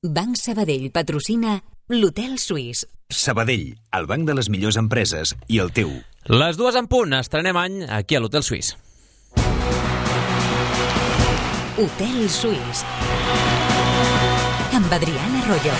Banc Sabadell patrocina l'Hotel Suís. Sabadell, el banc de les millors empreses i el teu. Les 2 en punt, estrenem any aquí a l'Hotel Suís. Hotel Suís. Amb Adriana Arroyo.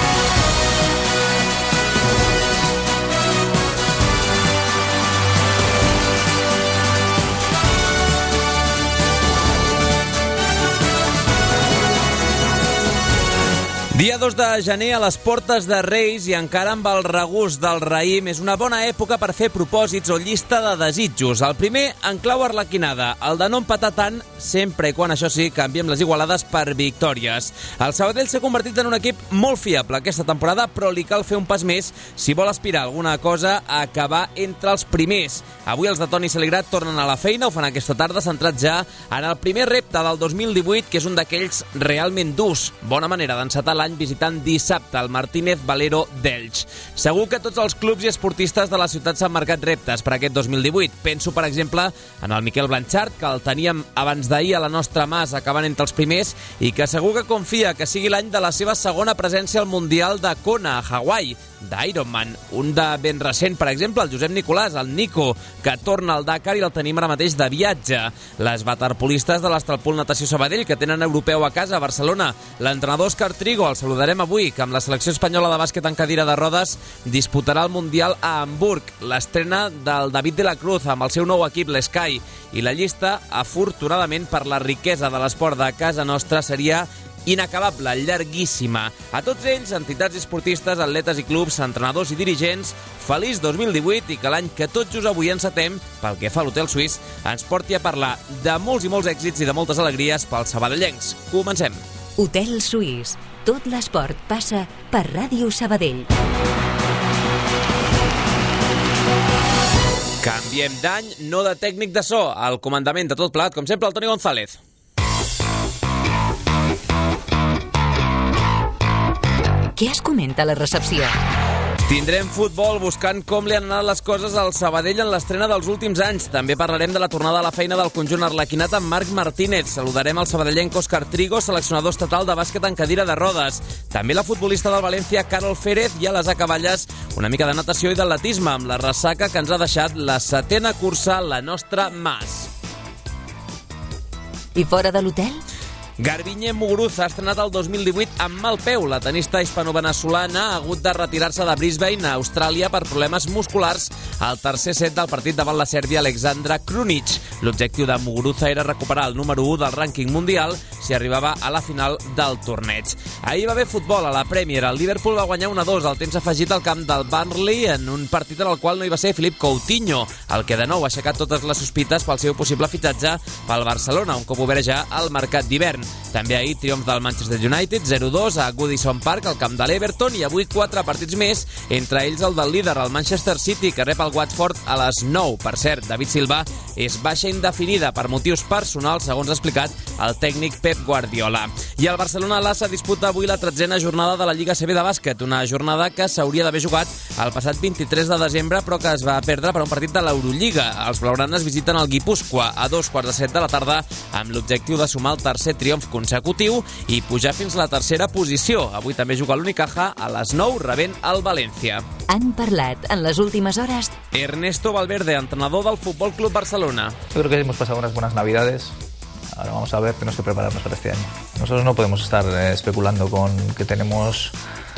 Dia 2 de gener a les portes de Reis i encara amb el regust del raïm és una bona època per fer propòsits o llista de desitjos. El primer en clau arlequinada, el de no empatar tant, sempre i quan això sí canviem les igualades per victòries. El Sabadell s'ha convertit en un equip molt fiable aquesta temporada, però li cal fer un pas més si vol aspirar a alguna cosa a acabar entre els primers. Avui els de Toni Saligrat tornen a la feina, ho fan aquesta tarda, centrats ja en el primer repte del 2018, que és un d'aquells realment durs. Bona manera d'encetar l'any visitant dissabte el Martínez Valero d'Elx. Segur que tots els clubs i esportistes de la ciutat s'han marcat reptes per aquest 2018. Penso, per exemple, en el Miquel Blanchard, que el teníem abans d'ahir a la nostra mà acabant entre els primers i que segur que confia que sigui l'any de la seva segona presència al Mundial de Kona, a Hawaii, d'Ironman. Un de ben recent, per exemple, el Josep Nicolàs, el Nico, que torna al Dakar i el tenim ara mateix de viatge. Les waterpolistes de l'Estalpol Natació Sabadell, que tenen europeu a casa a Barcelona. L'entrenador Òscar Trigo, el saludarem avui, que amb la selecció espanyola de bàsquet en cadira de rodes disputarà el Mundial a Hamburg. L'estrena del David de la Cruz amb el seu nou equip, l'Sky. I la llista, afortunadament, per la riquesa de l'esport de casa nostra, seria inacabable, llarguíssima. A tots ells, entitats esportistes, atletes i clubs, entrenadors i dirigents, feliç 2018 i que l'any que tot just avui encetem, pel que fa a l'Hotel Suís, ens porti a parlar de molts i molts èxits i de moltes alegries pels sabadellencs. Comencem. Hotel Suís. Tot l'esport passa per Ràdio Sabadell. Canviem d'any, no de tècnic de so. Al comandament de tot plat, com sempre, el Toni González. Què es comenta a la recepció? Tindrem futbol buscant com li han anat les coses al Sabadell en l'estrena dels últims anys. També parlarem de la tornada a la feina del conjunt arlequinat amb Marc Martínez. Saludarem el sabadellenc Òscar Trigo, seleccionador estatal de bàsquet en cadira de rodes. També la futbolista del València, Carol Férez, i a les acaballes una mica de natació i d'atletisme amb la ressaca que ens ha deixat la 7ª cursa, la nostra Mas. I fora de l'hotel? Garbiñe Muguruza ha estrenat el 2018 amb mal peu. La tenista hispano-veneçolana ha hagut de retirar-se de Brisbane, a Austràlia, per problemes musculars al tercer set del partit davant la sèrbia Alexandra Krunic. L'objectiu de Muguruza era recuperar el número 1 del rànquing mundial si arribava a la final del torneig. Ahir va haver futbol a la Premier. El Liverpool va guanyar 1-2 al temps afegit al camp del Burnley en un partit en el qual no hi va ser Philippe Coutinho, el que de nou ha aixecat totes les sospites pel seu possible fitxatge pel Barcelona, un cop obert ja al mercat d'hivern. També ahir triomf del Manchester United 0-2 a Goodison Park, al camp de l'Everton, i avui 4 partits més, entre ells el del líder, el Manchester City, que rep el Watford a les 9. Per cert, David Silva és baixa indefinida per motius personals, segons ha explicat el tècnic Pep Guardiola. I el Barcelona-Lassa disputa avui la 13ª jornada de la Lliga CB de bàsquet, una jornada que s'hauria d'haver jugat el passat 23 de desembre, però que es va perdre per un partit de l'Eurolliga. Els blaugranes visiten el Guipúscoa a 2:15 de la tarda amb l'objectiu de sumar el tercer triomf consecutiu i pujar fins a la tercera posició. Avui també juga l'Unicaja a les 9 rebent el València. Han parlat en les últimes hores Ernesto Valverde, entrenador del Fútbol Club Barcelona. Yo creo que hemos pasado unas buenas navidades. Ahora vamos a ver, tenemos que prepararnos para este año. Nosotros no podemos estar especulando con que tenemos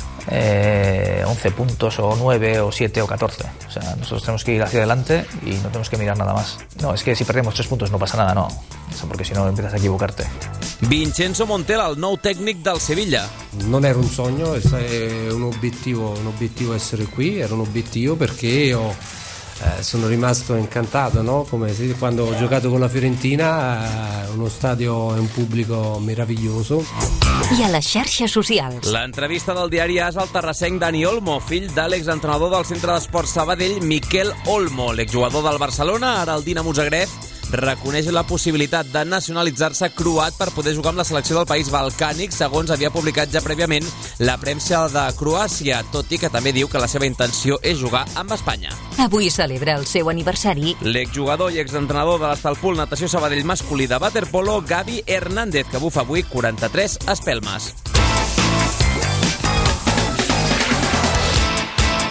11 puntos o 9 o 7 o 14. O sea, nosotros tenemos que ir hacia adelante y no tenemos que mirar nada más. No, es que si perdemos 3 puntos no pasa nada, no. Eso porque si no empiezas a equivocarte. Vincenzo Montella, el nou tècnic del Sevilla. Non era un sogno, è un obiettivo essere qui, era un obiettivo perché io sono rimasto incantato, no? Come quando ho giocato con la Fiorentina, uno stadio e un pubblico meraviglioso. i a les xarxes socials. L'entrevista del diari AS al terrassenc Dani Olmo, fill de l'exentrenador del Centre d'Esports Sabadell, Miquel Olmo. L'exjugador del Barcelona, ara el Dinamo Zagreb, reconeix la possibilitat de nacionalitzar-se croat per poder jugar amb la selecció del país balcànic, segons havia publicat ja prèviament la premsa de Croàcia, tot i que també diu que la seva intenció és jugar amb Espanya. Avui celebra el seu aniversari L'exjugador i exentrenador de l'Estalpol Natació Sabadell masculí de waterpolo, Gavi Hernández, que bufa avui 43 espelmes.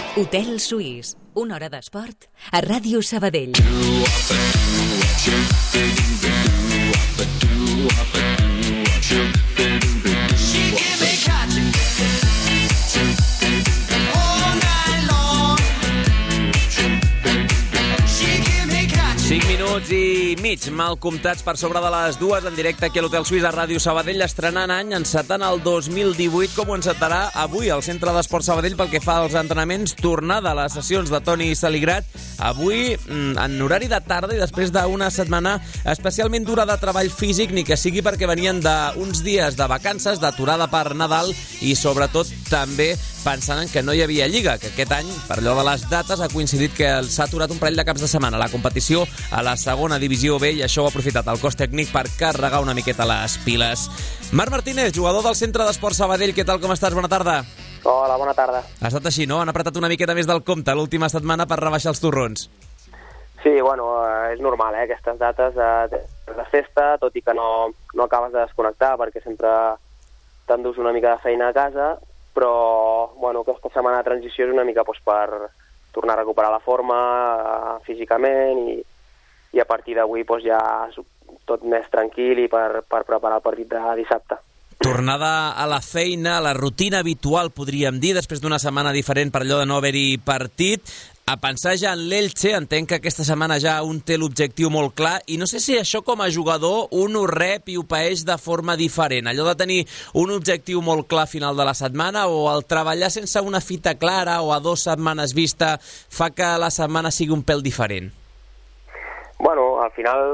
Hotel Suís, una hora d'esport a Ràdio Sabadell. 5 minuts i mig, mal comptats per sobre de les 2 en directe aquí a l'Hotel Suís a Ràdio Sabadell, estrenant any, encetant el 2018, com ho encetarà avui al Centre d'Esport Sabadell pel que fa als entrenaments, tornada a les sessions de Toni Saligrat, avui en horari de tarda i després d'una setmana especialment dura de treball físic, ni que sigui perquè venien d'uns dies de vacances, d'aturada per Nadal i sobretot també pensant en que no hi havia Lliga, que aquest any, per allò de les dates, ha coincidit que s'ha aturat un parell de caps de setmana la competició a la segona divisió B i això ho ha aprofitat el cos tècnic per carregar una miqueta les piles. Marc Martínez, jugador del Centre d'Esport Sabadell, què tal, com estàs? Bona tarda. Hola, bona tarda. Ha estat així, no? Han apretat una miqueta més del compte l'última setmana per rebaixar els torrons. Sí, bueno, és normal, aquestes dates de festa, tot i que no acabes de desconnectar perquè sempre t'endús una mica de feina a casa, però bueno, aquesta setmana de transició és una mica per tornar a recuperar la forma físicament i a partir d'avui ja tot més tranquil i per preparar el partit de dissabte. Tornada a la feina, a la rutina habitual, podríem dir, després d'una setmana diferent per allò de no haver-hi partit. A pensar ja en l'Elche, entenc que aquesta setmana ja un té l'objectiu molt clar i no sé si això com a jugador un ho rep i ho paeix de forma diferent. Allò de tenir un objectiu molt clar a final de la setmana o el treballar sense una fita clara o a 2 setmanes vista fa que la setmana sigui un pèl diferent. Bueno, al final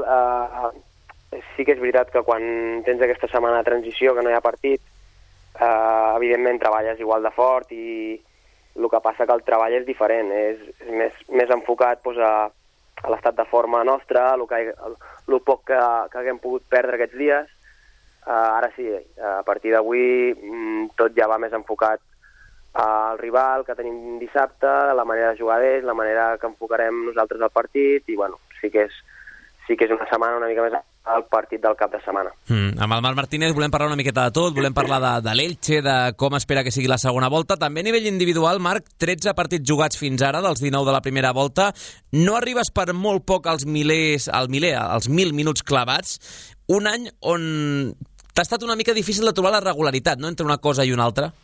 sí que és veritat que quan tens aquesta setmana de transició que no hi ha partit, evidentment treballes igual de fort i el que passa que el treball és diferent, és més enfocat a l'estat de forma nostra, el poc que haguem pogut perdre aquests dies. Ara sí, a partir d'avui tot ja va més enfocat al rival que tenim dissabte, la manera de jugar d'ells, la manera que enfocarem nosaltres el partit i bueno, sí que és una setmana una mica més al partit del cap de setmana. Amb el Marc Martínez volem parlar una miqueta de tot, volem parlar de l'Elche, de com espera que sigui la segona volta. També a nivell individual, Marc, 13 partits jugats fins ara, dels 19 de la primera volta. No arribes per molt poc als 1.000 minuts clavats. Un any on t'ha estat una mica difícil de trobar la regularitat, no?, entre una cosa i una altra.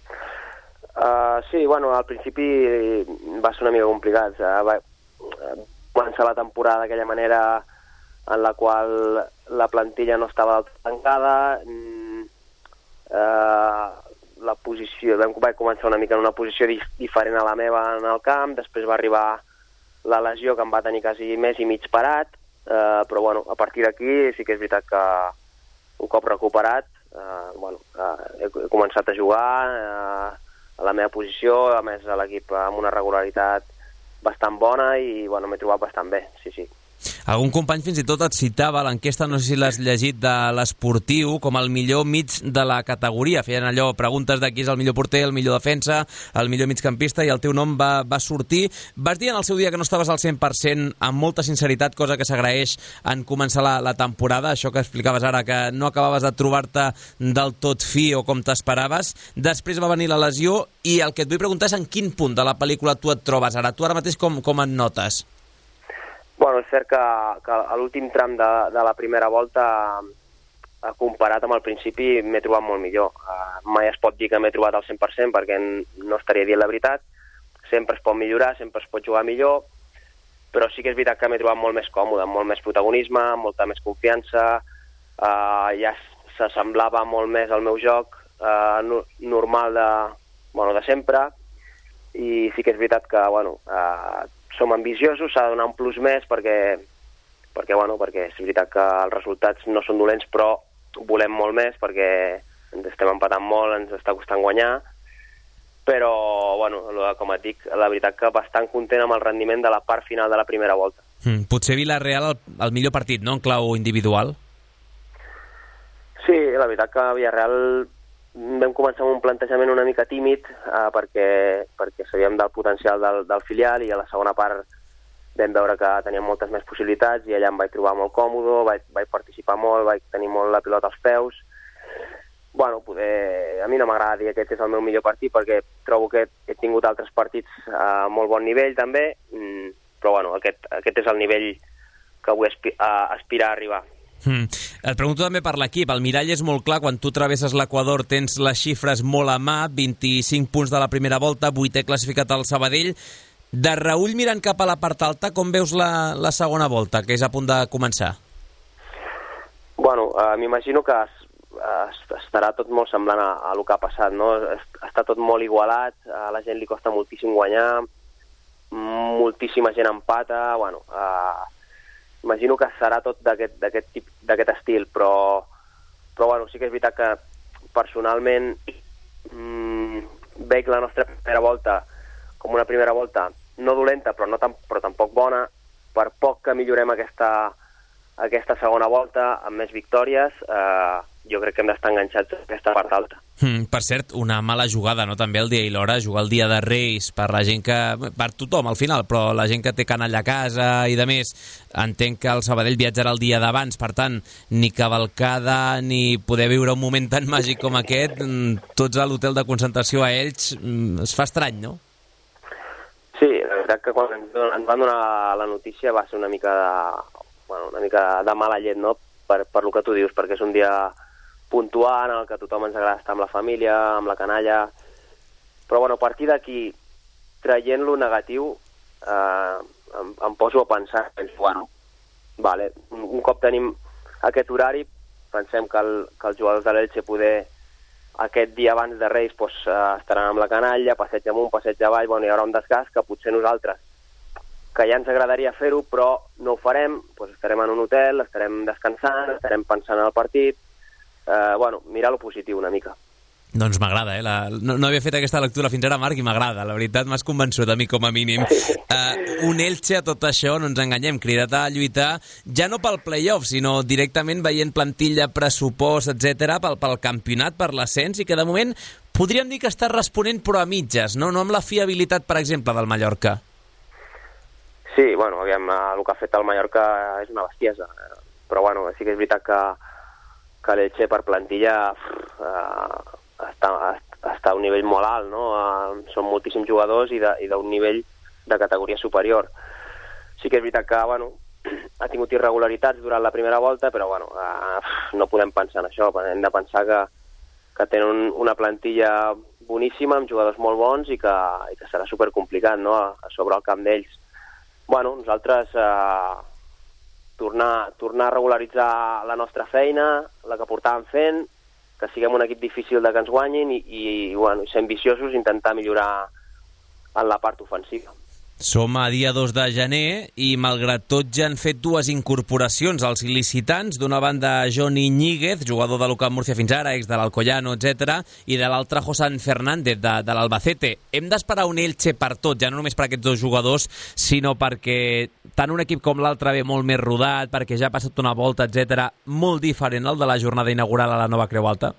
Sí, bueno, al principi va ser una mica complicat. Va començar la temporada d'aquella manera en la qual la plantilla no estava tancada, la posició, vam començar una mica en una posició diferent a la meva en el camp, després va arribar la lesió que em va tenir quasi mes i mig parat, però bueno, a partir d'aquí sí que és veritat que un cop recuperat he començat a jugar a la meva posició, a més a l'equip amb una regularitat bastant bona i bueno, m'he trobat bastant bé, sí. Algun company fins i tot et citava l'enquesta, no sé si l'has llegit, de l'Esportiu, com el millor mig de la categoria. Feien allò, preguntes de qui és el millor porter, el millor defensa, el millor migcampista, i el teu nom va sortir. Vas dir en el seu dia que no estaves al 100% amb molta sinceritat, cosa que s'agraeix en començar la temporada, això que explicaves ara, que no acabaves de trobar-te del tot fi o com t'esperaves. Després va venir la lesió i el que et vull preguntar és en quin punt de la pel·lícula tu et trobes ara. Tu ara mateix com et notes? Bueno, és cert que a l'últim tram de la primera volta, comparat amb el principi, m'he trobat molt millor. Mai es pot dir que m'he trobat al 100% perquè no estaria dient la veritat. Sempre es pot millorar, sempre es pot jugar millor, però sí que és veritat que m'he trobat molt més còmode, amb molt més protagonisme, amb molta més confiança. Ja s'assemblava molt més al meu joc normal de sempre, i sí que és veritat que som ambiciosos, s'ha de donar un plus més perquè és veritat que els resultats no són dolents, però volem molt més perquè ens estem empatant molt, ens està costant guanyar, però com et dic, la veritat que bastant content amb el rendiment de la part final de la primera volta. Potser Villarreal el millor partit, no?, en clau individual? Sí, la veritat que Villarreal vam començar amb un plantejament una mica tímid perquè sabíem del potencial del filial i a la segona part vam veure que teníem moltes més possibilitats i allà em vaig trobar molt còmode, vaig participar molt, vaig tenir molt la pilota als peus bueno, poder... A mi no m'agrada dir que aquest és el meu millor partit perquè trobo que he tingut altres partits a molt bon nivell també, però bueno, aquest és el nivell que vull aspirar a arribar. Et pregunto també per l'equip. El mirall és molt clar, quan tu travesses l'Equador tens les xifres molt a mà, 25 punts de la primera volta, 8è classificat al Sabadell. De reüll mirant cap a la part alta, com veus la segona volta, que és a punt de començar? Bueno, m'imagino que estarà tot molt semblant a el que ha passat, no? Està tot molt igualat, a la gent li costa moltíssim guanyar, moltíssima gent empata, bueno... Imagino que serà tot d'aquest estil, però bueno, sí que és veritat que personalment veig la nostra primera volta com una primera volta no dolenta, però tampoc bona. Per poc que millorem aquesta segona volta amb més victòries, jo crec que hem d'estar enganxats a aquesta part alta. Per cert, una mala jugada, no? També el dia i l'hora, jugar el dia de Reis per la gent que... per tothom, al final, però la gent que té canalla a casa i de més, entenc que el Sabadell viatjarà el dia d'abans, per tant, ni cavalcada ni poder viure un moment tan màgic com aquest, tots a l'hotel de concentració a Elx, es fa estrany, no? Sí, la veritat que quan ens van donar la notícia va ser una mica de mala llet, no? Per lo que tu dius, perquè és un dia puntual en el que a tothom ens agrada estar amb la família, amb la canalla, però bueno, a partir d'aquí, traient lo negatiu, em poso a pensar, bueno, vale, un cop tenim aquest horari, pensem que els jugadors de l'Elche poder aquest dia abans de Reis estaran amb la canalla, passeig amunt, passeig avall, bueno, hi haurà un desgast que potser nosaltres, que ja ens agradaria fer-ho, però no ho farem, estarem en un hotel, estarem descansant, estarem pensant en el partit, bueno, mirar lo positiu una mica. Doncs m'agrada, no havia fet aquesta lectura fins ara, Marc, i m'agrada, la veritat m'has convençut a mi com a mínim. Un Elche a tot això, no ens enganyem, cridat a lluitar, ja no pel play-off, sinó directament veient plantilla, pressupost, etc pel campionat, per l'ascens, i que de moment podríem dir que està responent però a mitges, no amb la fiabilitat, per exemple, del Mallorca. Sí, bueno, aviam, el que ha fet el Mallorca és una bestiesa, però bueno, sí que és veritat que l'Elche per plantilla està a un nivell molt alt, no? Són moltíssims jugadors i d'un nivell de categoria superior. Sí que és veritat que, bueno, ha tingut irregularitats durant la primera volta, però bueno, no podem pensar en això, hem de pensar que tenen una plantilla boníssima, amb jugadors molt bons i que serà supercomplicat, no?, a sobre el camp d'ells. Bueno, nosaltres tornar a regularitzar la nostra feina, la que portàvem fent, que siguem un equip difícil de que ens guanyin i ser ambiciosos i intentar millorar en la part ofensiva. Som a dia 2 de gener i, malgrat tot, ja han fet dues incorporacions als il·licitants. D'una banda, Johnny Ñíguez, jugador de l'UCAM Múrcia fins ara, ex de l'Alcoyano, etc. I de l'altra, Josán Fernández, de l'Albacete. Hem d'esperar un Elche per tot, ja no només per aquests dos jugadors, sinó perquè tant un equip com l'altre ve molt més rodat, perquè ja ha passat una volta, etc. Molt diferent el de la jornada inaugural a la nova Creu Alta?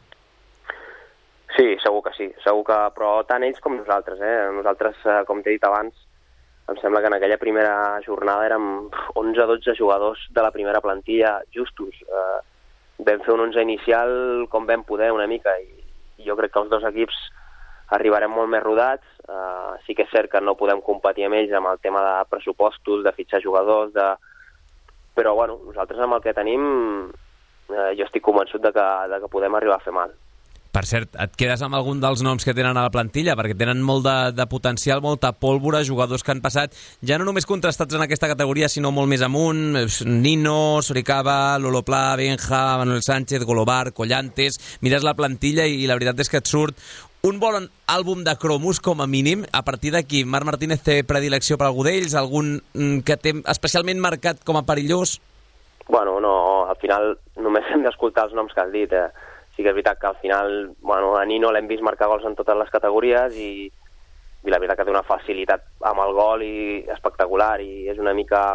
Sí, segur que sí. Però tant ells com nosaltres. Nosaltres, com t'he dit abans, em sembla que en aquella primera jornada érem 11-12 jugadors de la primera plantilla justos. Vam fer un 11 inicial com vam poder una mica i jo crec que els dos equips arribarem molt més rodats. Sí que és cert que no podem competir amb ells amb el tema de pressupostos, de fitxar jugadors, però bueno, nosaltres amb el que tenim jo estic convençut de que podem arribar a fer mal. Per cert, et quedes amb algun dels noms que tenen a la plantilla? Perquè tenen molt de potencial, molta pólvora, jugadors que han passat ja no només contrastats en aquesta categoria, sinó molt més amunt. Nino, Soricaba, Lolo Pla, Benja, Manuel Sánchez, Golobar, Collantes... Mires la plantilla i la veritat és que et surt un bon àlbum de cromos, com a mínim. A partir d'aquí, Marc Martínez té predilecció per algú d'ells? Algun que té especialment marcat com a perillós? Bueno, no, al final només hem d'escoltar els noms que has dit, Sí que és veritat que al final, bueno, a Nino l'hem vist marcar gols en totes les categories i la veritat que té una facilitat amb el gol espectacular i és una mica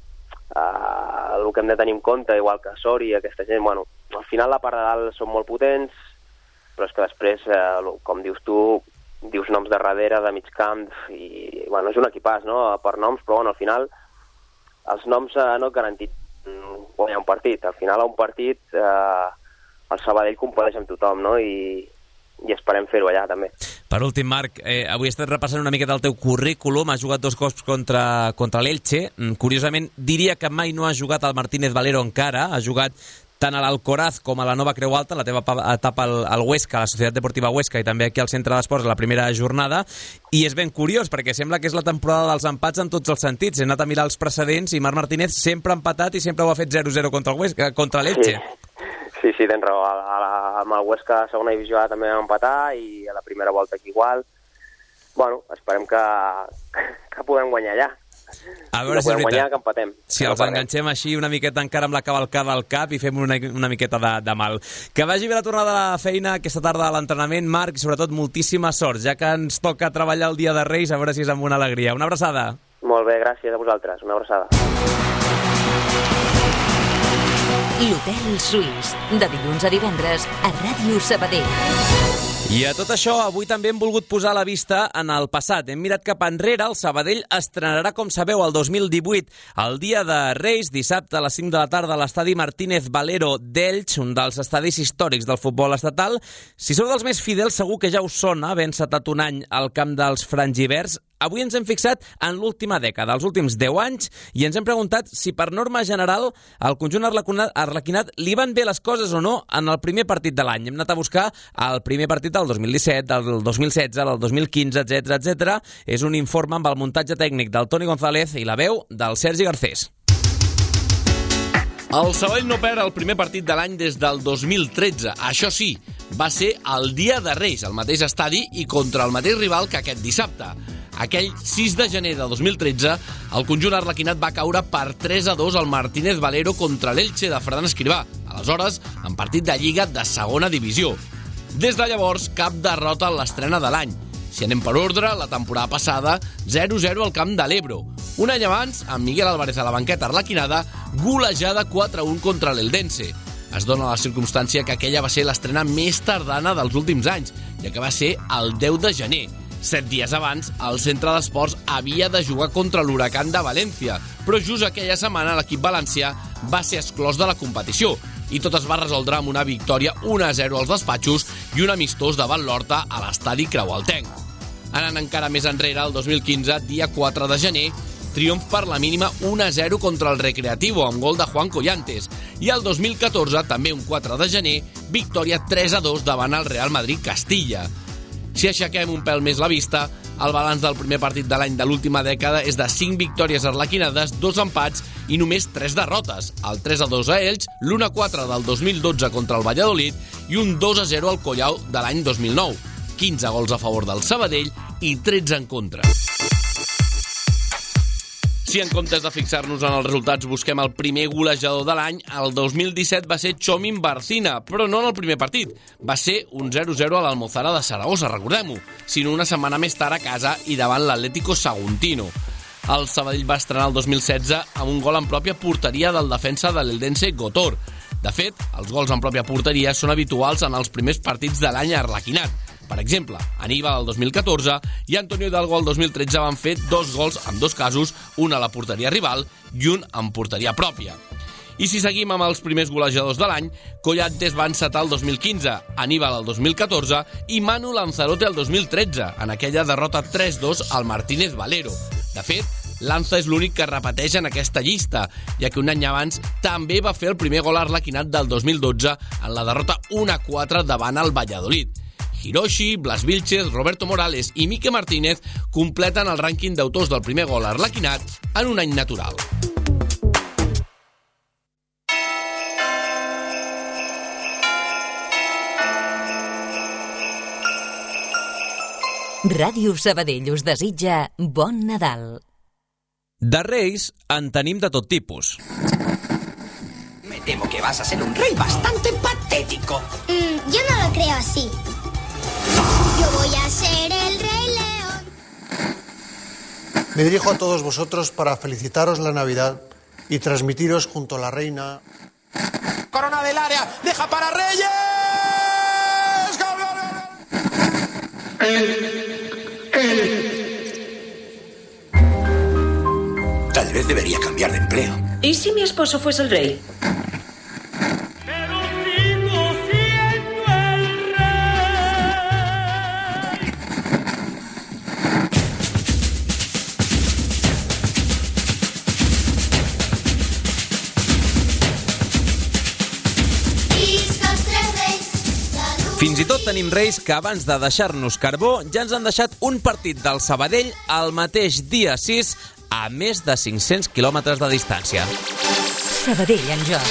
el que hem de tenir en compte, igual que Sori, aquesta gent. Bueno, al final la part de dalt són molt potents, però és que després, com dius tu, dius noms de darrere, de mig camp, i bueno, és un equipàs, no?, per noms, però bueno, al final els noms no et garanteixen guanyar un partit. Al final a un partit el Sabadell competeix amb tothom, no? I esperem fer-ho allà, també. Per últim, Marc, avui he estat repassant una miqueta el teu currículum. Has jugat 2 cops contra l'Elche. Curiosament, diria que mai no has jugat al Martínez Valero encara. Has jugat tant a l'Alcoraz com a la Nova Creu Alta, la teva etapa al Huesca, a la Societat Deportiva Huesca, i també aquí al Centre d'Esports, la primera jornada. I és ben curiós, perquè sembla que és la temporada dels empats en tots els sentits. He anat a mirar els precedents i Marc Martínez sempre ha empatat i sempre ho ha fet 0-0 contra l'Elche. Sí, tens raó. Amb el Huesca a segona divisió també vam empatar i a la primera volta aquí igual. Bueno, esperem que podem guanyar allà. A veure si és veritat. Guanyar, que empatem. Si els enganxem així una miqueta encara amb la cavalcada al cap i fem una miqueta de mal. Que vagi bé la tornada a la feina aquesta tarda a l'entrenament, Marc, i sobretot moltíssima sort, ja que ens toca treballar el dia de Reis, a veure si és amb una alegria. Una abraçada. Molt bé, gràcies a vosaltres. Una abraçada. L'Hotel Suís, de dilluns a divendres a Ràdio Sabadell. I a tot això, avui també hem volgut posar la vista en el passat. Hem mirat cap enrere. El Sabadell estrenarà, com sabeu, el 2018, el dia de Reis, dissabte a les 5 de la tarda a l'estadi Martínez Valero d'Elx, un dels estadis històrics del futbol estatal. Si sou dels més fidels, segur que ja us sona haver encetat un any al camp dels frangivers. Avui ens hem fixat en l'última dècada, els últims 10 anys, i ens hem preguntat si per norma general al conjunt arlequinat li van bé les coses o no en el primer partit de l'any. Hem anat a buscar el primer partit del 2017, del 2016, del 2015, etc. És un informe amb el muntatge tècnic del Toni González i la veu del Sergi Garcés. El Sabadell no perd el primer partit de l'any des del 2013. Això sí, va ser el dia de Reis, al mateix estadi i contra el mateix rival que aquest dissabte. Aquell 6 de gener de 2013, el conjunt arlequinat va caure per 3-2 al Martínez Valero contra l'Elche de Ferran Escrivà, aleshores en partit de Lliga de segona divisió. Des de llavors, cap derrota en l'estrena de l'any. Si anem per ordre, la temporada passada, 0-0 al camp de l'Ebro. Un any abans, amb Miguel Álvarez a la banqueta arlequinada, golejada 4-1 contra l'Eldense. Es dona la circumstància que aquella va ser l'estrena més tardana dels últims anys, ja que va ser el 10 de gener. 7 dies abans, el Centre d'Esports havia de jugar contra l'Huracán de València, però just aquella setmana l'equip valencià va ser exclòs de la competició i tot es va resoldre amb una victòria 1-0 als despatxos i un amistós davant l'Horta a l'estadi creualtenc. Anant encara més enrere, el 2015, dia 4 de gener, triomf per la mínima 1-0 contra el Recreativo amb gol de Juan Collantes i el 2014, també un 4 de gener, victòria 3-2 davant el Real Madrid Castilla. Si aixequem un pèl més la vista, el balanç del primer partit de l'any de l'última dècada és de 5 victòries arlequinades, 2 empats i només 3 derrotes. El 3-2 a Elx, l'1-4 del 2012 contra el Valladolid i un 2-0 al Collao de l'any 2009. 15 gols a favor del Sabadell i 13 en contra. Si en comptes de fixar-nos en els resultats busquem el primer golejador de l'any, el 2017 va ser Txomin Barcina, però no en el primer partit. Va ser un 0-0 a l'Almozara de Saragossa, recordem-ho, sinó una setmana més tard a casa i davant l'Atlético Saguntino. El Sabadell va estrenar el 2016 amb un gol en pròpia porteria del defensa de l'Eldense Gotor. De fet, els gols en pròpia porteria són habituals en els primers partits de l'any arlequinat. Per exemple, Aníbal el 2014 i Antonio Hidalgo el 2013 van fer 2 gols en 2 casos, un a la porteria rival i un en porteria pròpia. I si seguim amb els primers golejadors de l'any, Collantes va encetar el 2015, Aníbal el 2014 i Manu Lanzarote el 2013, en aquella derrota 3-2 al Martínez Valero. De fet, Lanza és l'únic que repeteix en aquesta llista, ja que un any abans també va fer el primer gol arlequinat del 2012 en la derrota 1-4 davant el Valladolid. Hiroshi, Blas Vilches, Roberto Morales i Mique Martínez completen el rànquing d'autors del primer gol arlequinat en un any natural. Ràdio Sabadell us desitja bon Nadal. De Reis en tenim de tot tipus. Me temo que vas a ser un rey bastante patético. Yo no lo creo así. Yo voy a ser el Rey León. Me dirijo a todos vosotros para felicitaros la Navidad y transmitiros junto a la reina. Corona del área, deja para Reyes. Tal vez debería cambiar de empleo. ¿Y si mi esposo fuese el rey? Pero sí, fins i tot tenim reis que abans de deixar-nos carbó ja ens han deixat un partit del Sabadell el mateix dia 6 a més de 500 quilòmetres de distància. Sabadell en joc.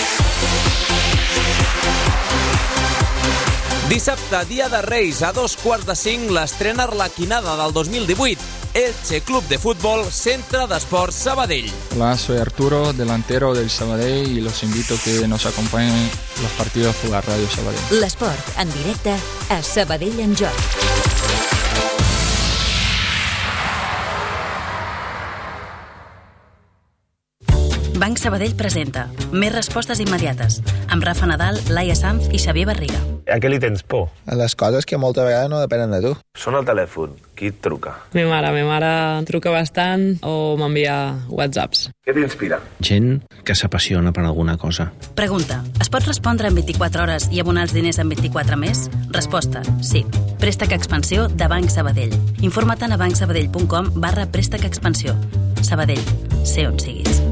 Dissabte, dia de Reis, a 4:45, l'estrena arlequinada del 2018. Elche Club de Fútbol, Centre d'Esports Sabadell. Hola, soy Arturo, delantero del Sabadell, y los invito a que nos acompañen los partidos por la Radio Sabadell. L'esport en directe a Sabadell en joc. Banc Sabadell presenta Més respostes immediates amb Rafa Nadal, Laia Sanz i Xavier Barriga. A què li tens por? A les coses que molta vegada no depenen de tu. Sona el telèfon. Qui et truca? Mi mare truca bastant o m'envia whatsapps. Què t'inspira? Gent que s'apassiona per alguna cosa. Pregunta. Es pot respondre en 24 hores i abonar els diners en 24 més? Resposta. Sí. Préstec Expansió de Banc Sabadell. Informa't a bancsabadell.com/préstec expansió. Sabadell. Sé on siguis.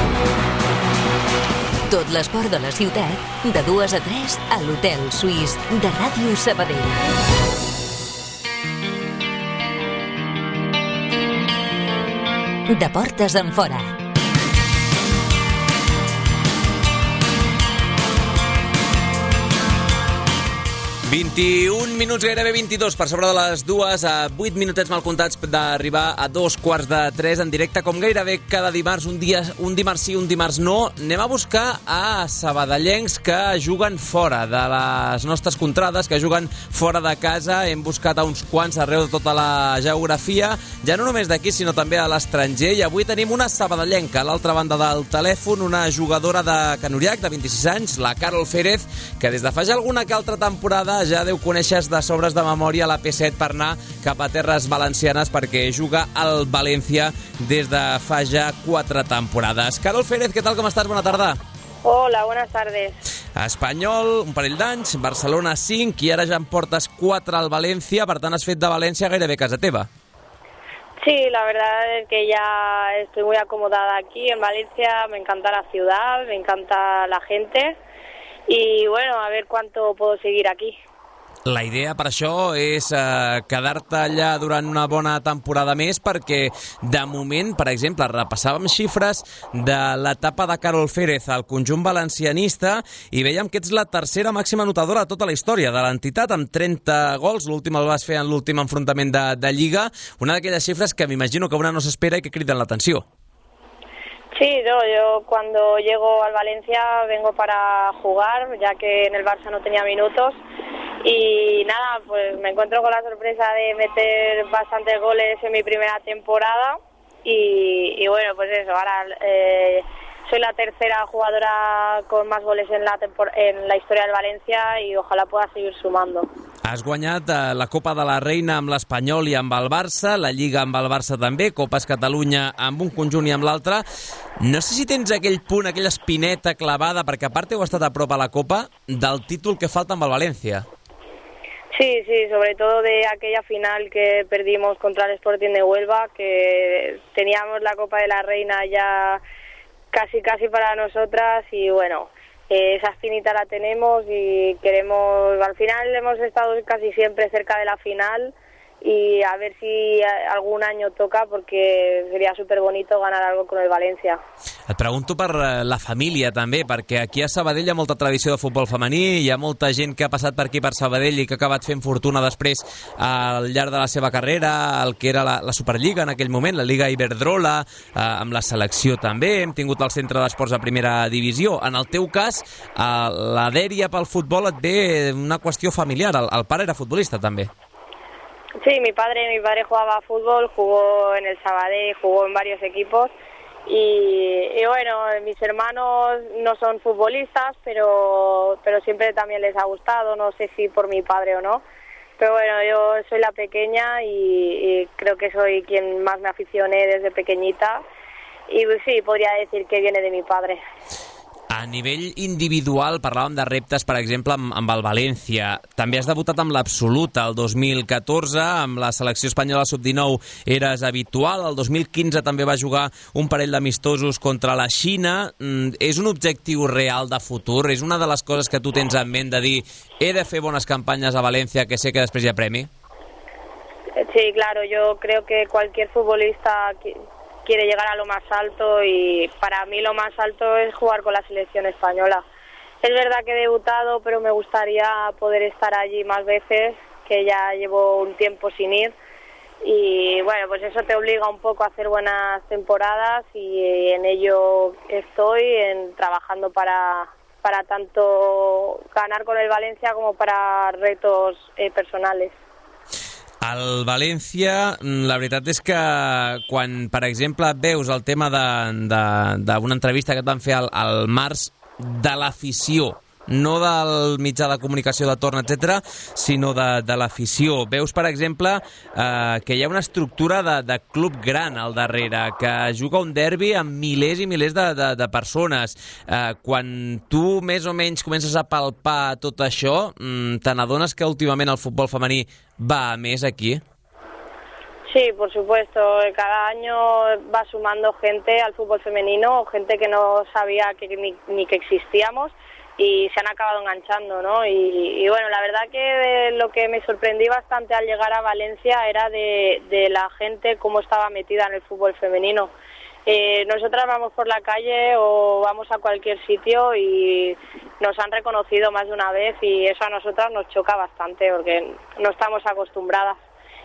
Tot l'esport de la ciutat, de 2 a 3 a l'Hotel Suís de Ràdio Sabadell. De portes enfora. 21 minuts, gairebé 22, per sobre de les 2, a 8 minutets mal comptats d'arribar a 2:15 en directe, com gairebé cada dimarts, un dimarts sí, un dimarts no. Anem a buscar a sabadellencs que juguen fora de les nostres contrades, que juguen fora de casa. Hem buscat a uns quants arreu de tota la geografia, ja no només d'aquí, sinó també a l'estranger, i avui tenim una sabadellenca a l'altra banda del telèfon, una jugadora de Canuriac, de 26 anys, la Carol Férez, que des de fa ja alguna que altra temporada ja deu conèixer de sobres de memòria la P7 per anar cap a terres valencianes, perquè juga al València des de fa ja 4 temporades. Carol Férez, què tal, com estàs? Bona tarda. Hola, buenas tardes. Espanyol, un parell d'anys, Barcelona 5, i ara ja en portes 4 al València, per tant has fet de València gairebé casa teva. Sí, la verdad es que ya estoy muy acomodada aquí en Valencia, me encanta la ciudad, me encanta la gente y bueno, a ver cuánto puedo seguir aquí. La idea per això és quedar-te allà durant una bona temporada més, perquè de moment, per exemple, repassàvem xifres de l'etapa de Carol Férez al conjunt valencianista i veiem que ets la tercera màxima anotadora de tota la història de l'entitat, amb 30 gols. L'últim el vas fer en l'últim enfrontament de Lliga, una d'aquelles xifres que m'imagino que una no s'espera i que criden l'atenció. Sí, yo cuando llego al Valencia vengo para jugar, ya que en el Barça no tenía minutos. Y nada, pues me encuentro con la sorpresa de meter bastantes goles en mi primera temporada y bueno, pues eso, ahora soy la tercera jugadora con más goles en la historia del Valencia y ojalá pueda seguir sumando. Has guanyat la Copa de la Reina amb l'Espanyol i amb el Barça, la Lliga amb el Barça també, Copes Catalunya amb un conjunt i amb l'altre. No sé si tens aquell punt, aquella espineta clavada, perquè a part heu estat a prop a la Copa, del títol que falta amb el València. Sí, sobre todo de aquella final que perdimos contra el Sporting de Huelva, que teníamos la Copa de la Reina ya casi para nosotras y bueno, esa espinita la tenemos y queremos, al final hemos estado casi siempre cerca de la final y a ver si algún año toca, perquè seria superbonito ganar algo con el València. Et pregunto per la família també, perquè aquí a Sabadell hi ha molta tradició de futbol femení, hi ha molta gent que ha passat per aquí per Sabadell i que ha acabat fent fortuna després al llarg de la seva carrera, el que era la Superliga en aquell moment, la Liga Iberdrola, amb la selecció també, hem tingut el centre d'esports a primera divisió. En el teu cas, la dèria pel futbol et ve una qüestió familiar, el pare era futbolista també. Sí, mi padre jugaba a fútbol, jugó en el Sabadell, jugó en varios equipos y bueno, mis hermanos no son futbolistas, pero siempre también les ha gustado, no sé si por mi padre o no, pero bueno, yo soy la pequeña y creo que soy quien más me aficioné desde pequeñita y pues sí, podría decir que viene de mi padre. A nivell individual, parlàvem de reptes, per exemple, amb el València. També has debutat amb l'Absoluta el 2014, amb la selecció espanyola sub-19 eres habitual, el 2015 també va jugar un parell d'amistosos contra la Xina. És un objectiu real de futur? És una de les coses que tu tens en ment de dir he de fer bones campanyes a València, que sé que després hi ha premi? Sí, claro, yo creo que cualquier futbolista quiere llegar a lo más alto y para mí lo más alto es jugar con la selección española. Es verdad que he debutado, pero me gustaría poder estar allí más veces, que ya llevo un tiempo sin ir. Y bueno, pues eso te obliga un poco a hacer buenas temporadas y en ello estoy, trabajando para tanto ganar con el Valencia como para retos personales. Al València, la veritat és que quan, per exemple, veus el tema d'una entrevista que et van fer al març de l'afició, no del mitjà de comunicació de torn, etc., sinó de l'afició. Veus, per exemple, que hi ha una estructura de club gran al darrere, que juga un derbi amb milers i milers de persones. Quan tu més o menys comences a palpar tot això, te n'adones que últimament el futbol femení va a més aquí? Sí, por supuesto. Cada año va sumando gente al fútbol femenino, gente que no sabía ni que existíamos, y se han acabado enganchando, ¿no? Y bueno, la verdad que lo que me sorprendí bastante al llegar a Valencia era de la gente, cómo estaba metida en el fútbol femenino. Nosotras vamos por la calle o vamos a cualquier sitio y nos han reconocido más de una vez, y eso a nosotras nos choca bastante porque no estamos acostumbradas.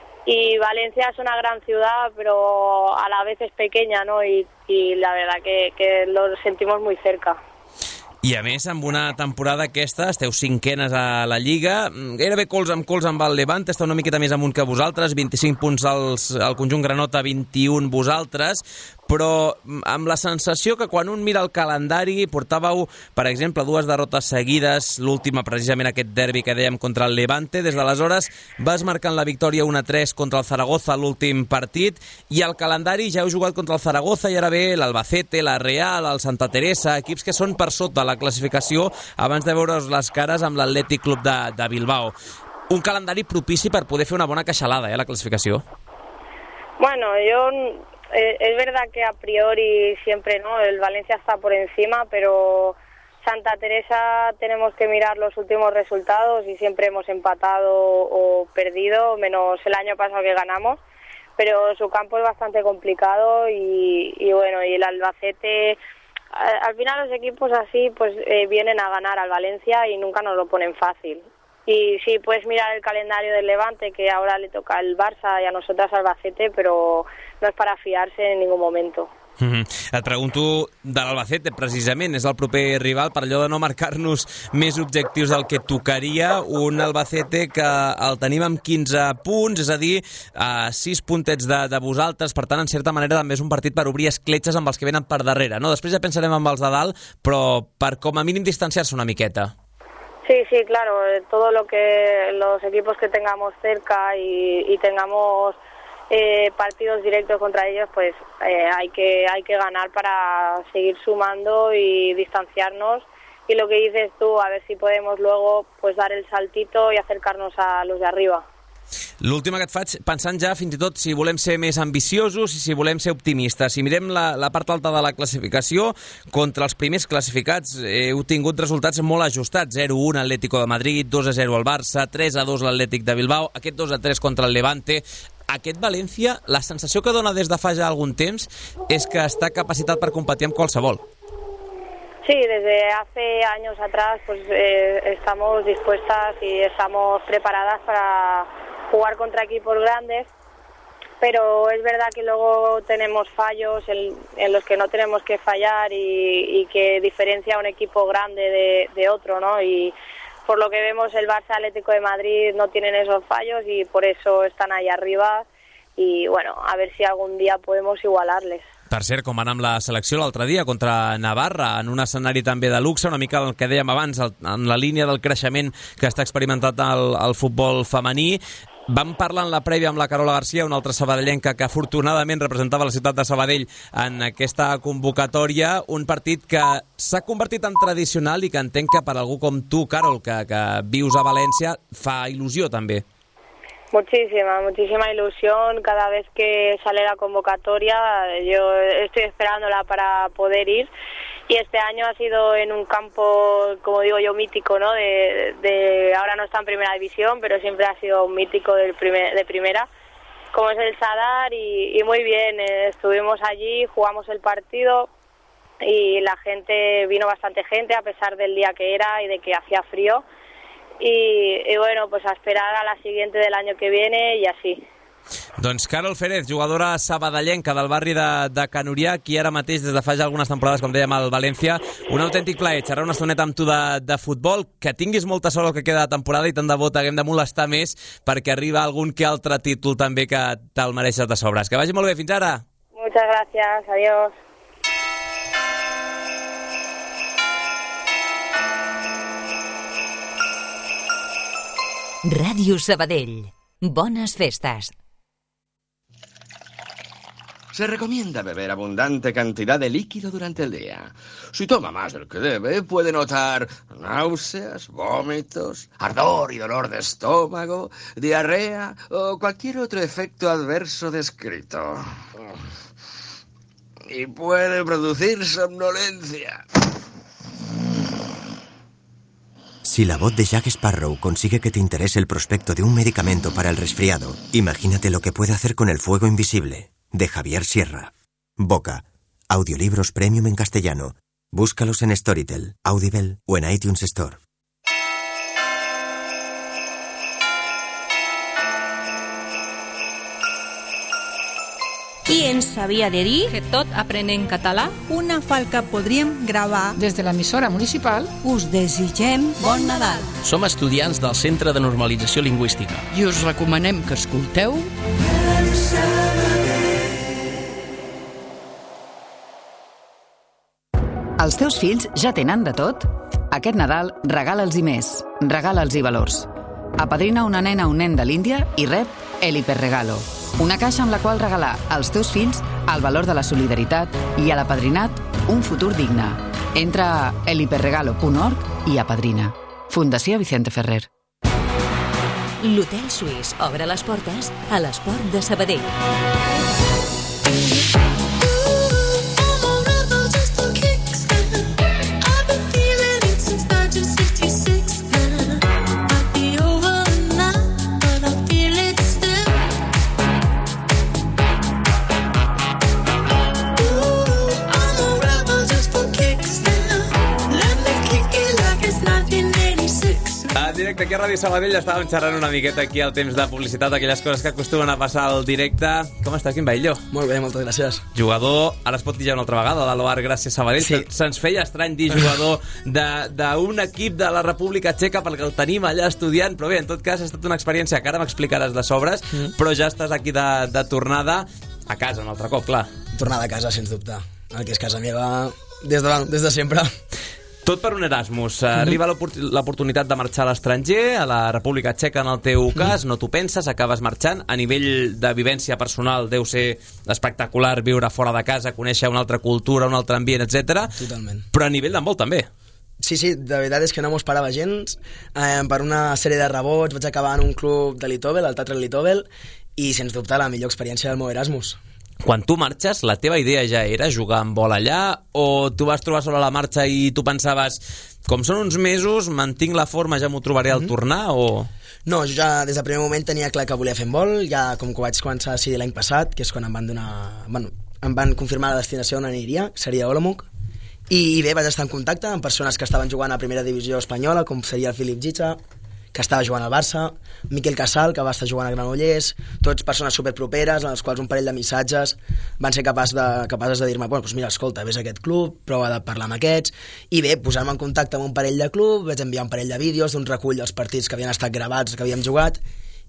Y Valencia es una gran ciudad, pero a la vez es pequeña, ¿no? Y la verdad que lo sentimos muy cerca. I a més, amb una temporada aquesta, esteu cinquenes a la Lliga, gairebé cols amb el Levante, està una miqueta més amunt que vosaltres, 25 punts al conjunt granota, 21 vosaltres, però amb la sensació que quan un mira el calendari portàveu, per exemple, 2 derrotes seguides, l'última precisament aquest derbi que dèiem contra el Levante, des d'aleshores vas marcant la victòria 1-3 contra el Zaragoza l'últim partit, i al calendari ja heu jugat contra el Zaragoza i ara ve l'Albacete, la Real, el Santa Teresa, equips que són per sota la classificació abans de veure's les cares amb l'Atlètic Club de Bilbao. Un calendari propici per poder fer una bona queixalada, la clasificació? Bueno, es verdad que a priori siempre, ¿no? El Valencia está por encima, pero Santa Teresa tenemos que mirar los últimos resultados y siempre hemos empatado o perdido, menos el año pasado que ganamos, pero su campo es bastante complicado y bueno, y el Albacete, al final los equipos así pues vienen a ganar al Valencia y nunca nos lo ponen fácil. Y sí, puedes mirar el calendario del Levante, que ahora le toca al Barça y a nosotras Albacete, pero no es para fiarse en ningún momento. Et pregunto de l'Albacete, precisament, és el proper rival, per allò de no marcar-nos més objectius del que tocaria, un Albacete que el tenim amb 15 punts, és a dir, 6 puntets de vosaltres, per tant, en certa manera també és un partit per obrir escletxes amb els que venen per darrere, no? Després ja pensarem amb els de dalt, però per com a mínim distanciar-se una miqueta. Sí, sí, claro, todo lo que los equipos que tengamos cerca y tengamos partidos directos contra ellos, pues hay que ganar para seguir sumando y distanciarnos, y lo que dices tú, a ver si podemos luego pues dar el saltito y acercarnos a los de arriba. L'última que et faig, pensant ja fins i tot si volem ser més ambiciosos i si volem ser optimistes. Si mirem la part alta de la classificació, contra els primers classificats heu tingut resultats molt ajustats. 0-1 Atlético de Madrid, 2-0 al Barça, 3-2 l'Atlètic de Bilbao, aquest 2-3 contra el Levante. Aquest València, la sensació que dona des de fa ja algun temps és que està capacitat per competir amb qualsevol. Sí, desde hace años atrás pues estamos dispuestas y estamos preparadas para jugar contra equipos grandes, pero es verdad que luego tenemos fallos en los que no tenemos que fallar y que diferencia un equipo grande de otro, ¿no? Y por lo que vemos el Barça, Atlético de Madrid no tienen esos fallos y por eso están ahí arriba, y bueno, a ver si algún día podemos igualarles. Per cert, com va anar amb la selecció l'altre dia contra Navarra, en un escenari també de luxe, una mica el que dèiem abans, en la línia del creixement que està experimentat el futbol femení. Vam parlar en la prèvia amb la Carola Garcia, una altra sabadellenca que afortunadament representava la ciutat de Sabadell en aquesta convocatòria, un partit que s'ha convertit en tradicional i que entenc que per algú com tu, Carol, que vius a València, fa il·lusió també. Muchísima ilusión. Cada vez que sale la convocatoria yo estoy esperándola para poder ir. Y este año ha sido en un campo, como digo yo, mítico, ¿no? Ahora no está en primera división, pero siempre ha sido un mítico de primera, como es el Sadar, y muy bien. Estuvimos allí, jugamos el partido y vino bastante gente a pesar del día que era y de que hacía frío. Y bueno, pues a esperar a la siguiente del año que viene y así. Doncs Carol Férez, jugadora sabadellenca del barri de Can Orià, qui ara mateix des de fa ja algunes temporades, com dèiem, al València. Un autèntic plaer xerrar una estoneta amb tu de futbol. Que tinguis molta sort el que queda de temporada i tant de bo t'haguem de molestar més perquè arriba algun que altre títol també que te'l mereixes de sobres. Que vagi molt bé, fins ara. Muchas gracias, adiós. Ràdio Sabadell. Bones festes. Se recomienda beber abundante cantidad de líquido durante el día. Si toma más del que debe, puede notar náuseas, vómitos, ardor y dolor de estómago, diarrea o cualquier otro efecto adverso descrito. Y puede producir somnolencia. Si la voz de Jack Sparrow consigue que te interese el prospecto de un medicamento para el resfriado, imagínate lo que puede hacer con El fuego invisible, de Javier Sierra. Boca. Audiolibros premium en castellano. Búscalos en Storytel, Audible o en iTunes Store. I ens sabia de dir que tot aprenem català. Una falca podríem gravar. Des de l'emissora municipal us desitgem bon Nadal. Som estudiants del Centre de Normalització Lingüística. I us recomanem que escolteu... Els teus fills ja tenen de tot? Aquest Nadal regala'ls-hi més. Regala'ls-hi valors. Apadrina una nena o un nen de l'Índia i rep el hiperregalo. Una caixa amb la qual regalar als teus fills el valor de la solidaritat i a l'apadrinat un futur digne. Entra a elhiperregalo.org i apadrina. Fundació Vicente Ferrer. L'Hotel Suís obre les portes a l'Esport de Sabadell. Directe aquí a Ràdio Sabadell estàvem xerrant una miqueta aquí al temps de publicitat, aquelles coses que acostumen a passar al directe. Com estàs, Quim Baillo? Molt bé, moltes gràcies. Jugador, ara es pot dir ja una altra vegada, de l'Oar Gràcia Sabadell. Sí. Se'ns feia estrany dir jugador d'un equip de la República Txeca perquè el tenim allà estudiant, però bé, en tot cas ha estat una experiència que ara m'explicaràs de sobres, però ja estàs aquí de tornada a casa un altre cop, clar. Tornada a casa, sens dubte. El que és casa meva des de sempre. Tot per un Erasmus. Arriba l'oportunitat de marxar a l'estranger, a la República Txeca en el teu cas, no t'ho penses, acabes marxant. A nivell de vivència personal deu ser espectacular viure fora de casa, conèixer una altra cultura, un altre ambient, etc. Totalment. Però a nivell d'handbol també. Sí, de veritat és que no m'ho esperava gens. Per una sèrie de rebots vaig acabar en un club de Litovel, el Tatra Litovel, i sens dubte la millor experiència del meu Erasmus. Quan tu marxes, la teva idea ja era jugar amb vol allà, o tu vas trobar sobre la marxa i tu pensaves, com són uns mesos, mantinc la forma, ja m'ho trobaré al tornar, o...? No, jo ja des del primer moment tenia clar que volia fer handbol, ja com que ho vaig començar a decidir l'any passat, que és quan em van confirmar la destinació on aniria, seria Olomouc, i bé, vaig estar en contacte amb persones que estaven jugant a primera divisió espanyola, com seria el Filip Gitsa, que estava jugant al Barça, Miquel Casal, que va estar jugant a Granollers, tots persones superproperes, en les quals un parell de missatges van ser capaces de dir-me, bueno, doncs mira, escolta, vés a aquest club, prova de parlar amb aquests, i bé, posar-me en contacte amb un parell de club, vaig enviar un parell de vídeos d'un recull dels partits que havien estat gravats, que havíem jugat,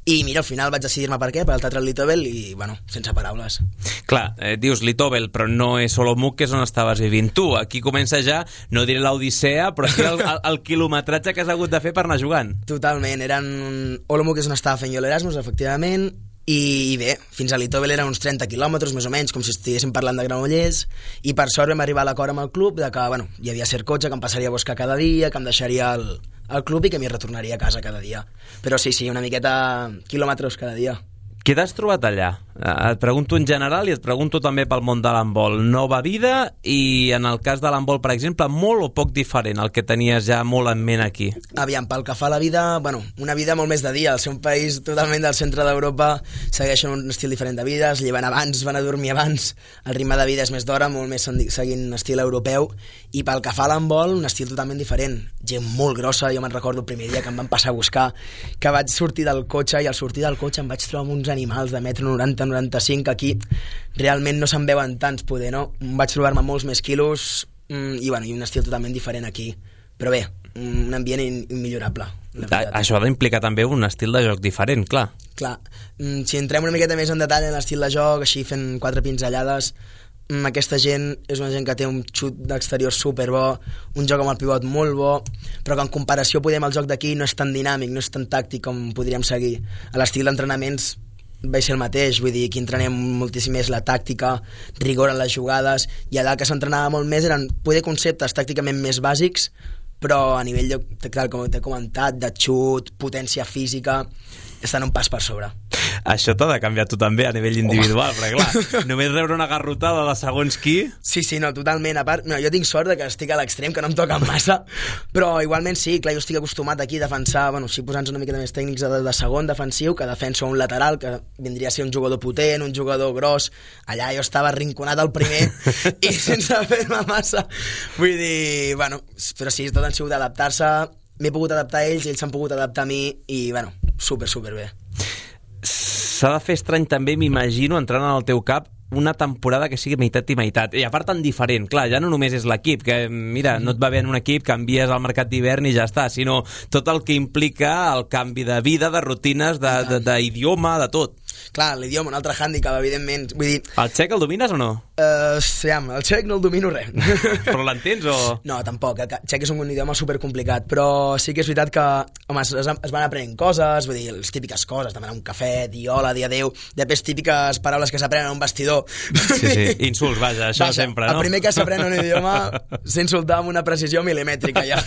I mira, al final vaig decidir-me per què, per al Teatre Litovel, i, bueno, sense paraules. Clar, dius Litovel, però no és Olomouc, que és on estaves vivint tu. Aquí comença ja, no diré l'odissea, però aquí el quilometratge que has hagut de fer per anar jugant. Totalment, Olomouc és on estava fent jo l'Erasmus, efectivament, i bé, fins a Litovel eren uns 30 quilòmetres, més o menys, com si estiguéssim parlant de Granollers, i per sort vam arribar a l'acord amb el club de que, bueno, hi havia cert cotxe que em passaria a buscar cada dia, que em deixaria al club i que m'hi retornaria a casa cada dia. Però sí, una miqueta quilòmetres cada dia. Què t'has trobat allà? Et pregunto en general i et pregunto també pel món de l'handbol. Nova vida i, en el cas de l'handbol, per exemple, molt o poc diferent al que tenies ja molt en ment aquí? Aviam, pel que fa a la vida, bueno, una vida molt més de dia. Al ser un país totalment del centre d'Europa, segueixen un estil diferent de vida, es lleven abans, van a dormir abans, el ritme de vida és més d'hora, molt més seguint estil europeu, i pel que fa a l'handbol, un estil totalment diferent. Gent molt grossa, jo me'n recordo el primer dia que em van passar a buscar, que vaig sortir del cotxe, i al sortir del cotxe em vaig trobar amb uns animals de 1,90-95 que aquí realment no se'n veuen tants, poder, no? Vaig trobar-me molts més quilos i un estil totalment diferent aquí. Però bé, un ambient immillorable. Això ha d'implicar també un estil de joc diferent, clar. Clar, si entrem una miqueta més en detall en l'estil de joc, així fent 4 pinzellades, aquesta gent és una gent que té un xut d'exterior superbo, un joc amb el pivot molt bo, però que en comparació podem el joc d'aquí no és tan dinàmic, no és tan tàctic com podríem seguir. A l'estil d'entrenaments va ser el mateix, vull dir, aquí entrenem moltíssim més la tàctica, rigor en les jugades, i allà el que s'entrenava molt més eren poder conceptes tàcticament més bàsics, però a nivell, tal com t'he comentat, de xut, potència física, estan un pas per sobre. Això t'ha de canviar tu també a nivell individual, perquè clar, només rebre una garrotada de segons qui... Sí, no, totalment. A part, jo tinc sort de que estic a l'extrem, que no em toquen massa, però igualment sí, clar, jo estic acostumat aquí a defensar, sí, posant-nos una miqueta més tècnics de segon defensiu, que defensa un lateral, que vindria a ser un jugador potent, un jugador gros. Allà jo estava arrinconat al primer i sense fer-me massa. Vull dir, però sí, tot han sigut d'adaptar-se, m'he pogut adaptar a ells, ells s'han pogut adaptar a mi, i, super bé. S'ha de fer estrany també, m'imagino, entrant en el teu cap, una temporada que sigui meitat i meitat. I a part tan diferent, clar, ja no només és l'equip, que mira, no et va bé en un equip, canvies al mercat d'hivern i ja està, sinó tot el que implica el canvi de vida, de rutines, d'idioma, de tot. Clar, l'idioma, un altre hàndicap, evidentment. Vull dir... El txec el domines o no? El txec no el domino res. Però l'entens o...? No, tampoc. El txec és un idioma supercomplicat, però sí que és veritat que, home, es van aprenent coses, vull dir, les típiques coses, demanar un cafè, dir hola, dir adéu, després típiques paraules que s'aprenen a un vestidor. Sí, insults, vaja, això sempre, no? El primer que s'aprèn un idioma s'insultar amb una precisió milimètrica, ja.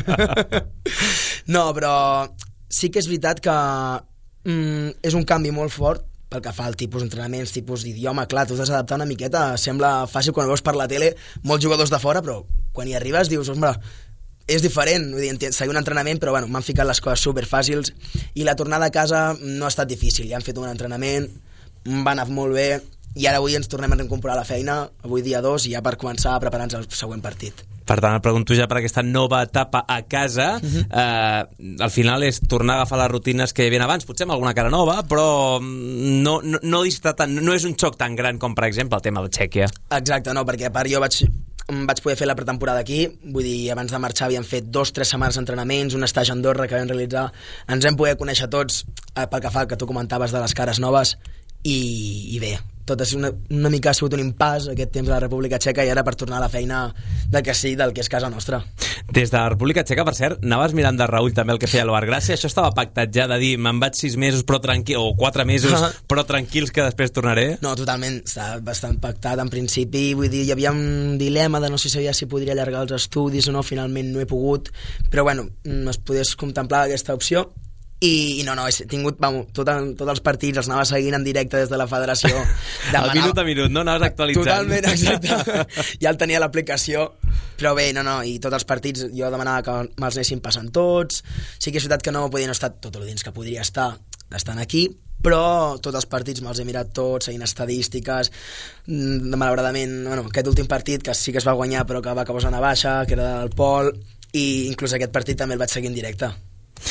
No, però sí que és veritat que és un canvi molt fort pel que fa al tipus d'entrenaments, tipus d'idioma. Clar, tu t'has d'adaptar una miqueta, sembla fàcil quan veus per la tele molts jugadors de fora, però quan hi arribes dius, home, és diferent, vull dir, seguir un entrenament, però m'han ficat les coses superfàcils, i la tornada a casa no ha estat difícil, ja han fet un entrenament, va anar molt bé, i ara avui ens tornem a reincorporar a la feina, avui dia 2, i ja per començar a preparar-nos el següent partit. Per tant, el pregunto ja per aquesta nova etapa a casa. Al final és tornar a agafar les rutines que hi havia abans, potser amb alguna cara nova, però no és un xoc tan gran com, per exemple, el tema de Txèquia. Exacte, no, perquè a part jo vaig poder fer la pretemporada aquí, vull dir, abans de marxar havíem fet 2-3 setmanes d'entrenaments, un estatge a Andorra que vam realitzar, ens hem poder conèixer tots pel que fa al que tu comentaves de les cares noves, i bé, tot és una mica ha sigut un impàs aquest temps a la República Txeca, i ara per tornar a la feina del que és casa nostra. Des de la República Txeca, per cert, anaves mirant de reull també el que feia el Gràcia, això estava pactat ja de dir me'n vaig 6 mesos però tranquil, o 4 mesos però tranquils que després tornaré? No, totalment, està bastant pactat en principi, vull dir, hi havia un dilema de no sé si podria allargar els estudis o no, finalment no he pogut, però bueno, es podés contemplar aquesta opció. I no, he tingut, tots els partits els anava seguint en directe des de la federació. El minut a minut, no? Anaves actualitzant. Totalment, exacte. Ja el tenia l'aplicació, però bé, i tots els partits jo demanava que me'ls anessin passant tots. Sí que és veritat que no podien estar tot el dins que podria estar estant aquí, però tots els partits me'ls he mirat tots, seguint estadístiques. Malauradament, aquest últim partit, que sí que es va guanyar però que va causar una baixa, que era del Pol, i inclús aquest partit també el vaig seguir en directe.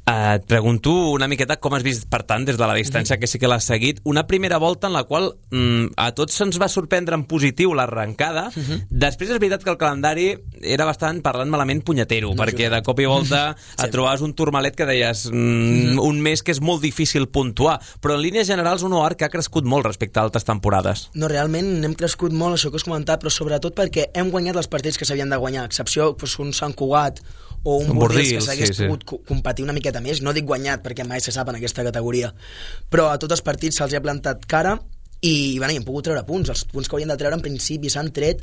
Et pregunto una miqueta com has vist, per tant, des de la distància que sí que l'has seguit, una primera volta en la qual a tots se'ns va sorprendre en positiu l'arrencada. Després és veritat que el calendari era bastant, parlant malament, punyetero, perquè de cop i volta et trobaves un turmalet que deies un mes que és molt difícil puntuar, però en línies generals un OAR que ha crescut molt respecte a altres temporades. No, realment hem crescut molt, això que has comentat, però sobretot perquè hem guanyat els partits que s'havien de guanyar, a excepció un Sant Cugat o un Bordils que s'hagués pogut competir una miqueta més. No dic guanyat perquè mai se sap en aquesta categoria, però a tots els partits se'ls ha plantat cara i hem pogut treure punts. Els punts que haurien de treure en principi s'han tret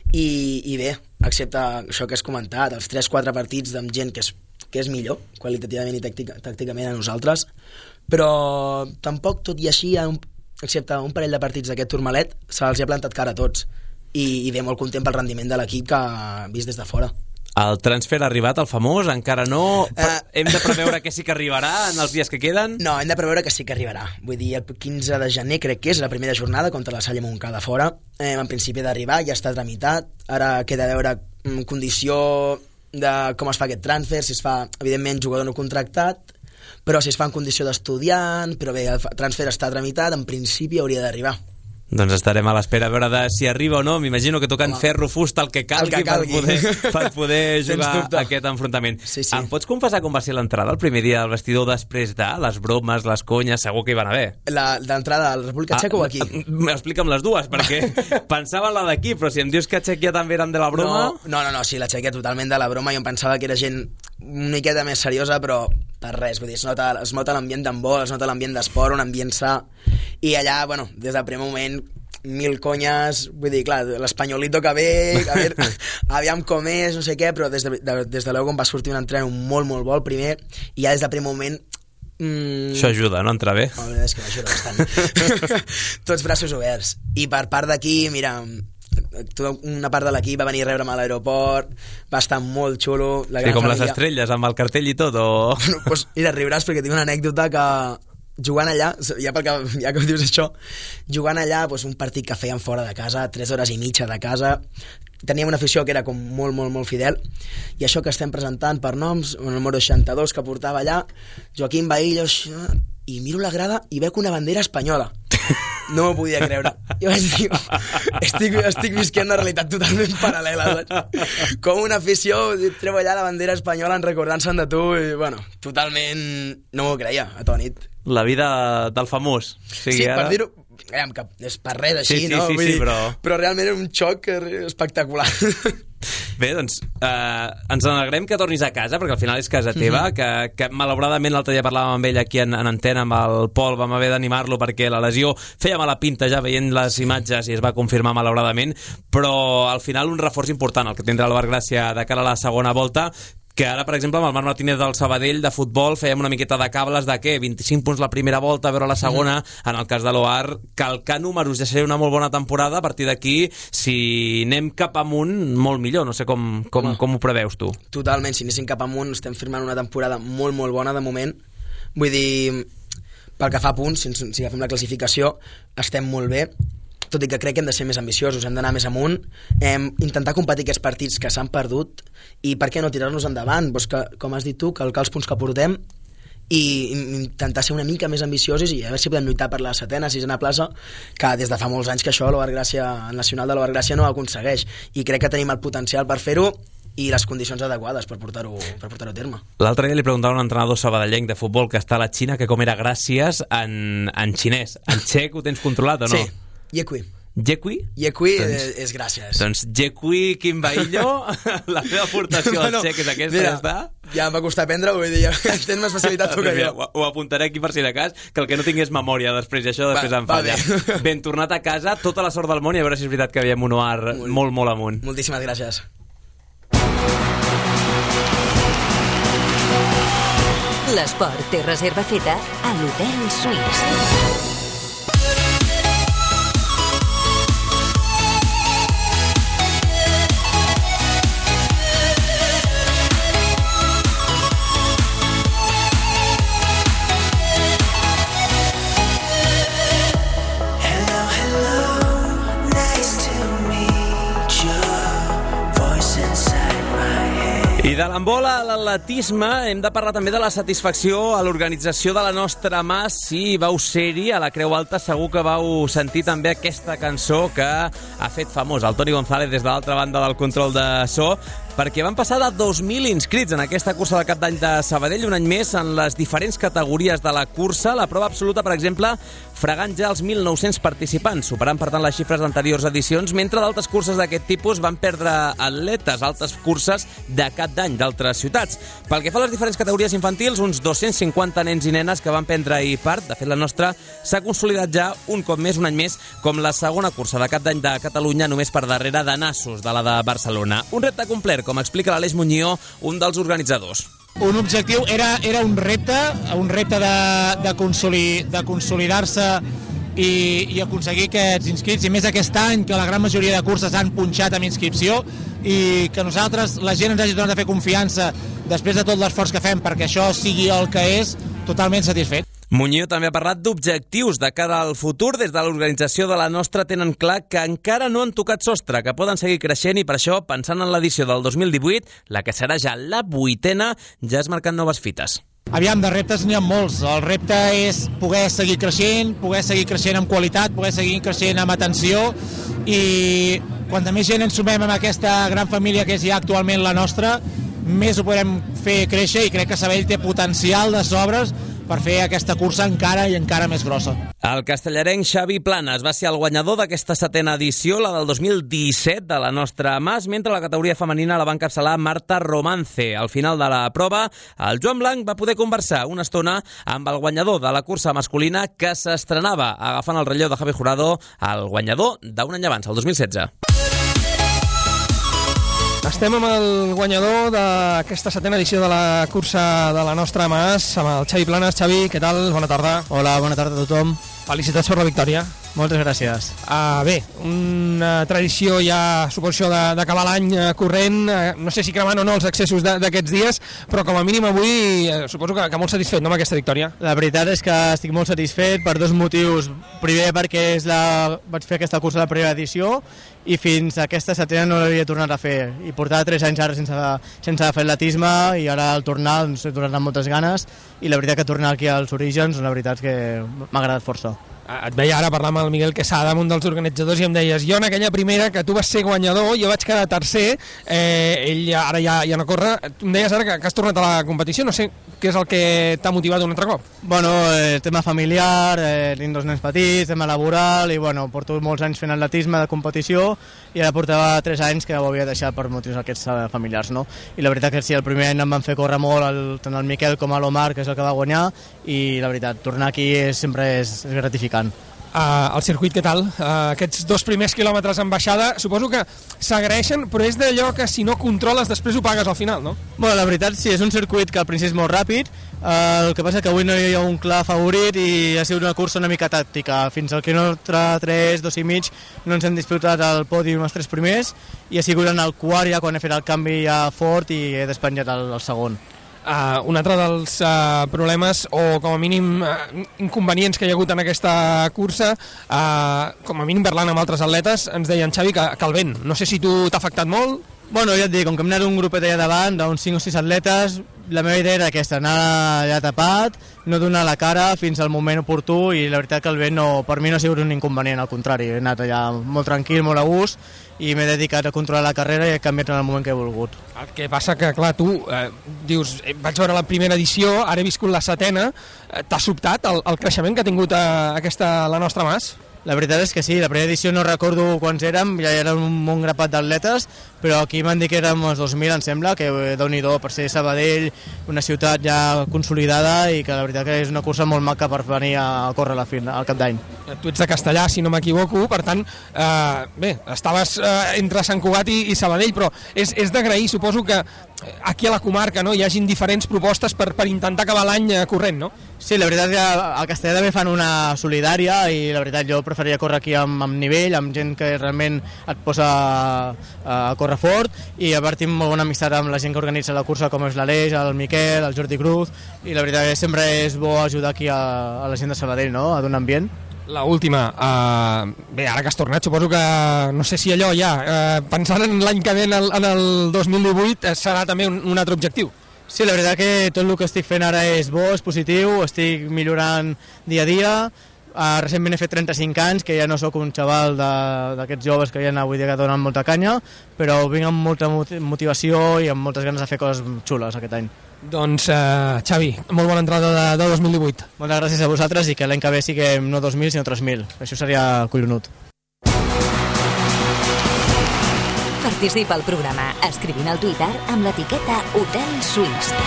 i bé, excepte això que has comentat, els 3-4 partits amb gent que és millor qualitativament i tàcticament a nosaltres, però tampoc, tot i així, excepte un parell de partits d'aquest turmalet, se'ls ha plantat cara a tots i bé, molt content pel rendiment de l'equip que ha vist des de fora. El transfer ha arribat, el famós? Encara no? Hem de preveure que sí que arribarà en els dies que queden? No, hem de preveure que sí que arribarà. Vull dir, el 15 de gener crec que és la primera jornada contra la Salle Montcada fora. En principi d'arribar, ja està tramitat. Ara queda veure condició de com es fa aquest transfer, si es fa, evidentment, jugador no contractat, però si es fa en condició d'estudiant, però bé, el transfer està tramitat, en principi hauria d'arribar. Doncs estarem a l'espera a veure de si arriba o no. M'imagino que tocant ferro, fusta, el que calgui, per poder jugar aquest enfrontament. Sí. Em pots confessar com va ser l'entrada el primer dia al vestidor després de les bromes, les conyes? Segur que hi van haver. L'entrada a la República Txeca o aquí? Explica'm les dues, perquè pensava en la d'aquí, però si em dius que a Txèquia també eren de la broma... No, sí, la Txèquia totalment de la broma. Jo em pensava que era gent una miqueta més seriosa, però per res, vull dir, es nota l'ambient d'handbol, es nota l'ambient d'esport, un ambient sa, i allà, bueno, des del primer moment 1000 conyes, vull dir, clar, l'espanyolito que ve, aviam com és, no sé què, però des de l'Eu com va sortir un entrenador molt, molt bo el primer, i ja des del primer moment això ajuda, no? Entrar bé. La veritat és que m'ajuda bastant. Tots braços oberts. I per part d'aquí, mira, una part de l'equip va venir a rebre'm a l'aeroport, va estar molt xulo. Sí, com les estrelles, amb el cartell i tot, o...? Pues, mira, riuràs perquè tinc una anècdota que jugant allà, ja que dius això, jugant allà, pues, un partit que feien fora de casa, 3 hores i mitja de casa, teníem una afició que era com molt, molt, molt fidel, i això que estem presentant per noms, el número 62 que portava allà, Joaquim Bahillos, i miro la grada i veig una bandera espanyola. No m'ho podia creure. Jo vaig dir, estic visquent una realitat totalment paral·lela, saps? Com una afició, treu allà la bandera espanyola en recordant-se'n de tu, i bueno, totalment no m'ho creia, atònit. La vida del famós. Sí, ara... per dir-ho, que és per res així, sí, no? Sí, Vull dir, però realment era un xoc espectacular. Bé, doncs, ens alegrem que tornis a casa, perquè al final és casa teva, que malauradament l'altre dia parlàvem amb ell aquí en antena, amb el Pol, vam haver d'animar-lo perquè la lesió feia mala pinta ja veient les imatges i es va confirmar malauradament, però al final un reforç important, el que tindrà l'Albert Gràcia de cara a la segona volta, que ara, per exemple, amb el Marc Martínez del Sabadell de futbol fèiem una miqueta de cables de què? 25 punts la primera volta, a veure la segona. En el cas de l'OAR, calcar números ja seria una molt bona temporada. A partir d'aquí, si anem cap amunt, molt millor. No sé com ho preveus tu. Totalment, si anéssim cap amunt, estem firmant una temporada molt, molt bona de moment. Vull dir, pel que fa a punts, si agafem la classificació, estem molt bé, tot i que crec que hem de ser més ambiciosos, hem d'anar més amunt, intentar competir aquests partits que s'han perdut i per què no tirar-nos endavant, doncs que, com has dit tu, calcar els punts que portem i intentar ser una mica més ambiciosos i a veure si podem lluitar per la 7ª, 6ª plaça, que des de fa molts anys que això el nacional de l'Albert Gràcia no ho aconsegueix, i crec que tenim el potencial per fer-ho i les condicions adequades per portar-ho a terme. L'altre dia li preguntava a un entrenador sabadellenc de futbol que està a la Xina que com era gràcies en xinès. En txec ho tens controlat o no? Sí. Yekui. Yekui? Yekui és gràcies. Doncs Yekui Quim Bahillo, la teva aportació al txec és aquesta, mira, ja està? Ja em va costar aprendre-ho, vull dir, ja tens més facilitat tu que jo. Ho apuntaré aquí per si de cas, que el que no tingués memòria després, i això després em falla. Ben tornat a casa, tota la sort del món, i a veure si és veritat que veiem un OAR molt, molt amunt. Moltíssimes gràcies. L'esport té reserva feta a l'Hotel Suís. I I de l'handbol a l'atletisme hem de parlar també de la satisfacció a l'organització de la nostra mà. Si vau ser-hi a la Creu Alta, segur que vau sentir també aquesta cançó que ha fet famós el Toni González des de l'altra banda del control de so, perquè van passar de 2.000 inscrits en aquesta cursa de cap d'any de Sabadell, un any més en les diferents categories de la cursa. La prova absoluta, per exemple, fregant ja els 1.900 participants, superant per tant les xifres d'anteriors edicions, mentre d'altres curses d'aquest tipus van perdre atletes, altres curses de cap d'any d'altres ciutats. Pel que fa a les diferents categories infantils, uns 250 nens i nenes que van prendre-hi part. De fet, la nostra s'ha consolidat ja un cop més, un any més, com la segona cursa de cap d'any de Catalunya, només per darrere de Nassos, de la de Barcelona. Un repte complet, com explica l'Aleix Muñió, un dels organitzadors. Un objectiu era un repte de consolidar-se i aconseguir aquests inscrits, i més aquest any que la gran majoria de curses han punxat amb inscripció, i que nosaltres, la gent ens hagi donat a fer confiança després de tot l'esforç que fem perquè això sigui el que és, totalment satisfet. Muñoz també ha parlat d'objectius de cara al futur. Des de l'organització de la nostra tenen clar que encara no han tocat sostre, que poden seguir creixent, i per això, pensant en l'edició del 2018, la que serà ja la 8ª, ja es marquen noves fites. Aviam, de reptes n'hi ha molts. El repte és poder seguir creixent amb qualitat, poder seguir creixent amb atenció, i quanta més gent ens sumem amb aquesta gran família que és ja actualment la nostra, més ho podrem fer créixer, i crec que Sabadell té potencial de sobres per fer aquesta cursa encara i encara més grossa. El castellarenc Xavi Planes va ser el guanyador d'aquesta 7ª edició, la del 2017 de la nostra Mas, mentre la categoria femenina la va encapçalar Marta Romance. Al final de la prova, el Joan Blanc va poder conversar una estona amb el guanyador de la cursa masculina, que s'estrenava agafant el relleu de Javi Jurado, el guanyador d'un any abans, el 2016. Estem amb el guanyador d'aquesta 7ª edició de la cursa de la nostra Mas, amb el Xavi Planes. Xavi, què tal? Bona tarda. Hola, bona tarda a tothom. Felicitats per la victòria. Moltes gràcies. Bé, una tradició ja, suposo, d'acabar l'any corrent, no sé si cremant o no els excessos d'aquests dies, però com a mínim avui suposo que molt satisfet, no, amb aquesta victòria. La veritat és que estic molt satisfet per dos motius. Primer, perquè vaig fer aquesta cursa de la primera edició, i fins a aquesta 7ª no l'havia tornat a fer, i portava 3 anys ara sense fer atletisme, i ara al tornar he tornat amb moltes ganes, i la veritat que tornar aquí als orígens, la veritat és que m'ha agradat força. Et veia ara parlar amb el Miguel Quesada, un dels organitzadors, i em deies, jo en aquella primera que tu vas ser guanyador, jo vaig quedar tercer, ell ara ja no corre, tu em deies ara que has tornat a la competició, no sé què és el que t'ha motivat un altre cop. Bueno, tema familiar, tinc 2 nens petits, tema laboral, i bueno, porto molts anys fent atletisme de competició, i ara portava 3 anys que ho havia deixat per motius aquests familiars, no? I la veritat que sí, el primer any em van fer córrer molt, tant el Miquel com l'Omar, que és el que va guanyar, i la veritat, tornar aquí sempre és gratificant. El circuit, què tal? Aquests 2 primers quilòmetres en baixada, suposo que s'agraeixen, però és d'allò que si no controles després ho pagues al final, no? Bueno, la veritat sí, és un circuit que al principi és molt ràpid, el que passa que avui no hi ha un clar favorit i ha sigut una cursa una mica tàctica. Fins al quilòmetre 3, 2 i mig no ens hem disputat el podi els 3 primers, i ha sigut en el quart ja quan he fet el canvi ja fort i he despenjat el segon. Un altre dels problemes, o com a mínim inconvenients que hi ha hagut en aquesta cursa, com a mínim parlant amb altres atletes, ens deien, Xavi, que el vent. No sé si tu t'ha afectat molt. Bueno, ja et dic, com que hem anat un grupet allà davant, d'uns 5 o 6 atletes, la meva idea era aquesta, anar allà tapat, no donar la cara fins al moment oportú, i la veritat que el vent per mi no ha sigut un inconvenient, al contrari, he anat allà molt tranquil, molt a gust, i m'he dedicat a controlar la carrera i he canviat en el moment que he volgut. El que passa que, clar, tu dius, vaig veure la primera edició, ara he viscut la 7ª, t'ha sobtat el creixement que ha tingut la nostra Mas? La veritat és que sí, la primera edició no recordo quants érem, ja era un bon grapat d'atletes, però aquí m'han dit que érem els 2.000, em sembla, que Déu-n'hi-do per ser Sabadell, una ciutat ja consolidada, i que la veritat que és una cursa molt maca per venir a córrer al cap d'any. Tu ets de Castellà, si no m'equivoco, per tant, bé, estaves entre Sant Cugat i Sabadell, però és d'agrair, suposo que aquí a la comarca hi hagin diferents propostes per intentar acabar l'any corrent, no? Sí, la veritat és que a Castellà també fan una solidària, i la veritat jo preferiria córrer aquí amb nivell, amb gent que realment et posa a córrer fort, i a part tinc molt bona amistat amb la gent que organitza la cursa, com és l'Aleix, el Miquel, el Jordi Cruz, i la veritat que sempre és bo ajudar aquí a la gent de Sabadell, no?, a donar ambient. L'última. Bé, ara que has tornat, suposo que, no sé si allò ja, pensant en l'any que ve, en el 2018, serà també un altre objectiu. Sí, la veritat que tot el que estic fent ara és bo, és positiu, estic millorant dia a dia. Recentment he fet 35 anys, que ja no sóc un xaval d'aquests joves que hi ha avui dia que donen molta canya, però vinc amb molta motivació i amb moltes ganes de fer coses xules aquest any. Doncs, Xavi, molt bona entrada de 2018. Moltes gràcies a vosaltres i que l'any que ve siguem no 2.000 sinó 3.000. Això seria collonut. Participa al programa escrivint al Twitter amb l'etiqueta Hotel Suís.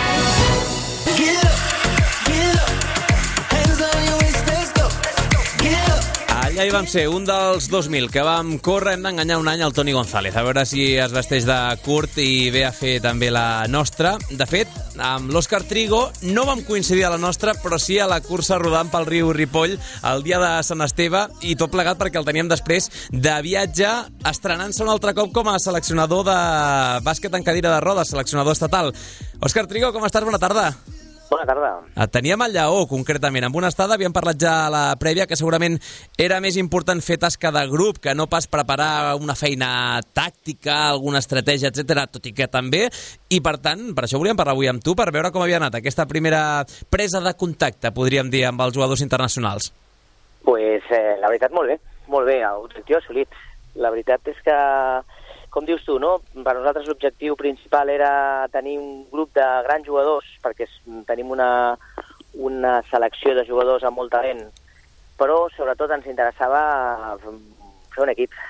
Allà hi vam ser, un dels 2.000 que vam córrer, hem d'enganyar un any al Toni González, a veure si es vesteix de curt i ve a fer també la nostra. De fet, amb l'Òscar Trigo no vam coincidir a la nostra, però sí a la cursa rodant pel riu Ripoll el dia de Sant Esteve, i tot plegat perquè el teníem després de viatge, estrenant-se un altre cop com a seleccionador de bàsquet en cadira de rodes, seleccionador estatal. Òscar Trigo, com estàs? Bona tarda. Bona tarda. Et teníem al Lleó, concretament. Amb una estada havíem parlat ja a la prèvia que segurament era més important fer tasca de grup que no pas preparar una feina tàctica, alguna estratègia, etc. tot i que també. I, per tant, per això volíem parlar avui amb tu, per veure com havia anat aquesta primera presa de contacte, podríem dir, amb els jugadors internacionals. Pues, la veritat, molt bé, l'objectiu assolit. La veritat és que, com dius tu, no? Per nosaltres l'objectiu principal era tenir un grup de grans jugadors, perquè tenim una selecció de jugadors amb molt talent, però sobretot ens interessava fer un equip.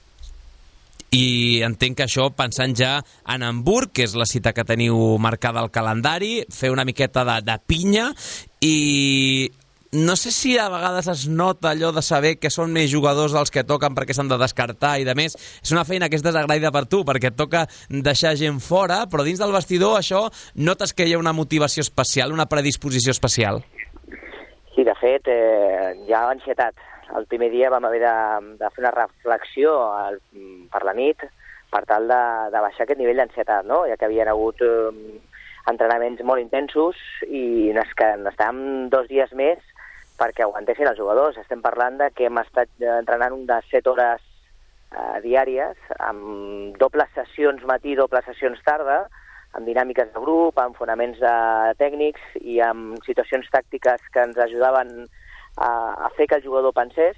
I entenc que això pensant ja en Hamburg, que és la cita que teniu marcada al calendari, fer una miqueta de pinya, i no sé si a vegades es nota allò de saber que són més jugadors dels que toquen perquè s'han de descartar i de més. És una feina que és desagraïda per tu perquè et toca deixar gent fora, però dins del vestidor això notes que hi ha una motivació especial, una predisposició especial. Sí, de fet, hi ha ansietat. El primer dia vam haver de fer una reflexió per la nit per tal de baixar aquest nivell d'ansietat, no? Ja que havien hagut entrenaments molt intensos i necessitàvem 2 dies més perquè aguantessin els jugadors. Estem parlant de que hem estat entrenant unes 7 hores diàries, amb dobles sessions matí, dobles sessions tarda, amb dinàmiques de grup, amb fonaments tècnics i amb situacions tàctiques que ens ajudaven a fer que el jugador pensés,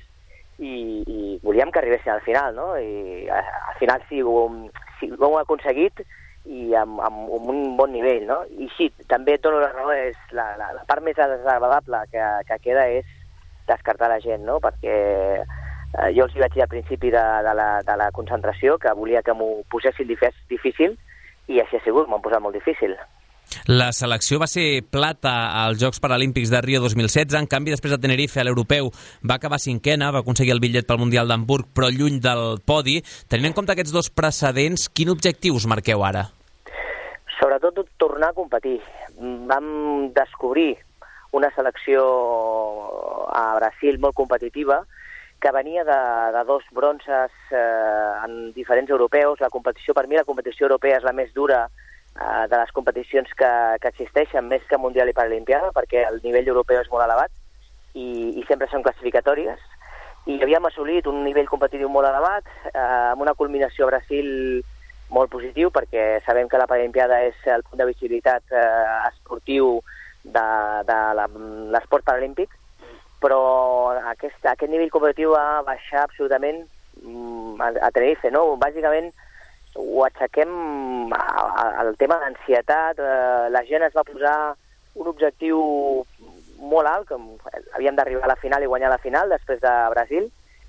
i volíem que arribessin al final, no? I al final sí, ho hem aconseguit, i amb un bon nivell, no? I sí, també et dono la raó, és la part més desagradable que queda és descartar la gent, no? Perquè jo els hi vaig dir al principi de la concentració que volia que m'ho posessin difícil, i així ha sigut, m'ho han posat molt difícil. La selecció va ser plata als Jocs Paralímpics de Rio 2016, en canvi després de Tenerife a l'Europeu va acabar 5ª, va aconseguir el bitllet pel Mundial d'Hamburg, però lluny del podi. Tenint en compte aquests 2 precedents, quin objectiu us marqueu ara? Sobretot tornar a competir. Vam descobrir una selecció a Brasil molt competitiva que venia de 2 bronzes en diferents europeus. La competició, per mi, la competició europea és la més dura de les competicions que existeixen, més que Mundial i Paralimpiada, perquè el nivell europeu és molt elevat i sempre són classificatòries. I havíem assolit un nivell competitiu molt elevat, amb una culminació a Brasil molt positiu, perquè sabem que la Paralimpiada és el punt de visibilitat esportiu de l'esport paralímpic, però aquest nivell competitiu va baixar absolutament a Tenerife, no? Bàsicament ho aixequem al tema d'ansietat. La gent es va posar un objectiu molt alt, que havíem d'arribar a la final i guanyar la final després de Brasil,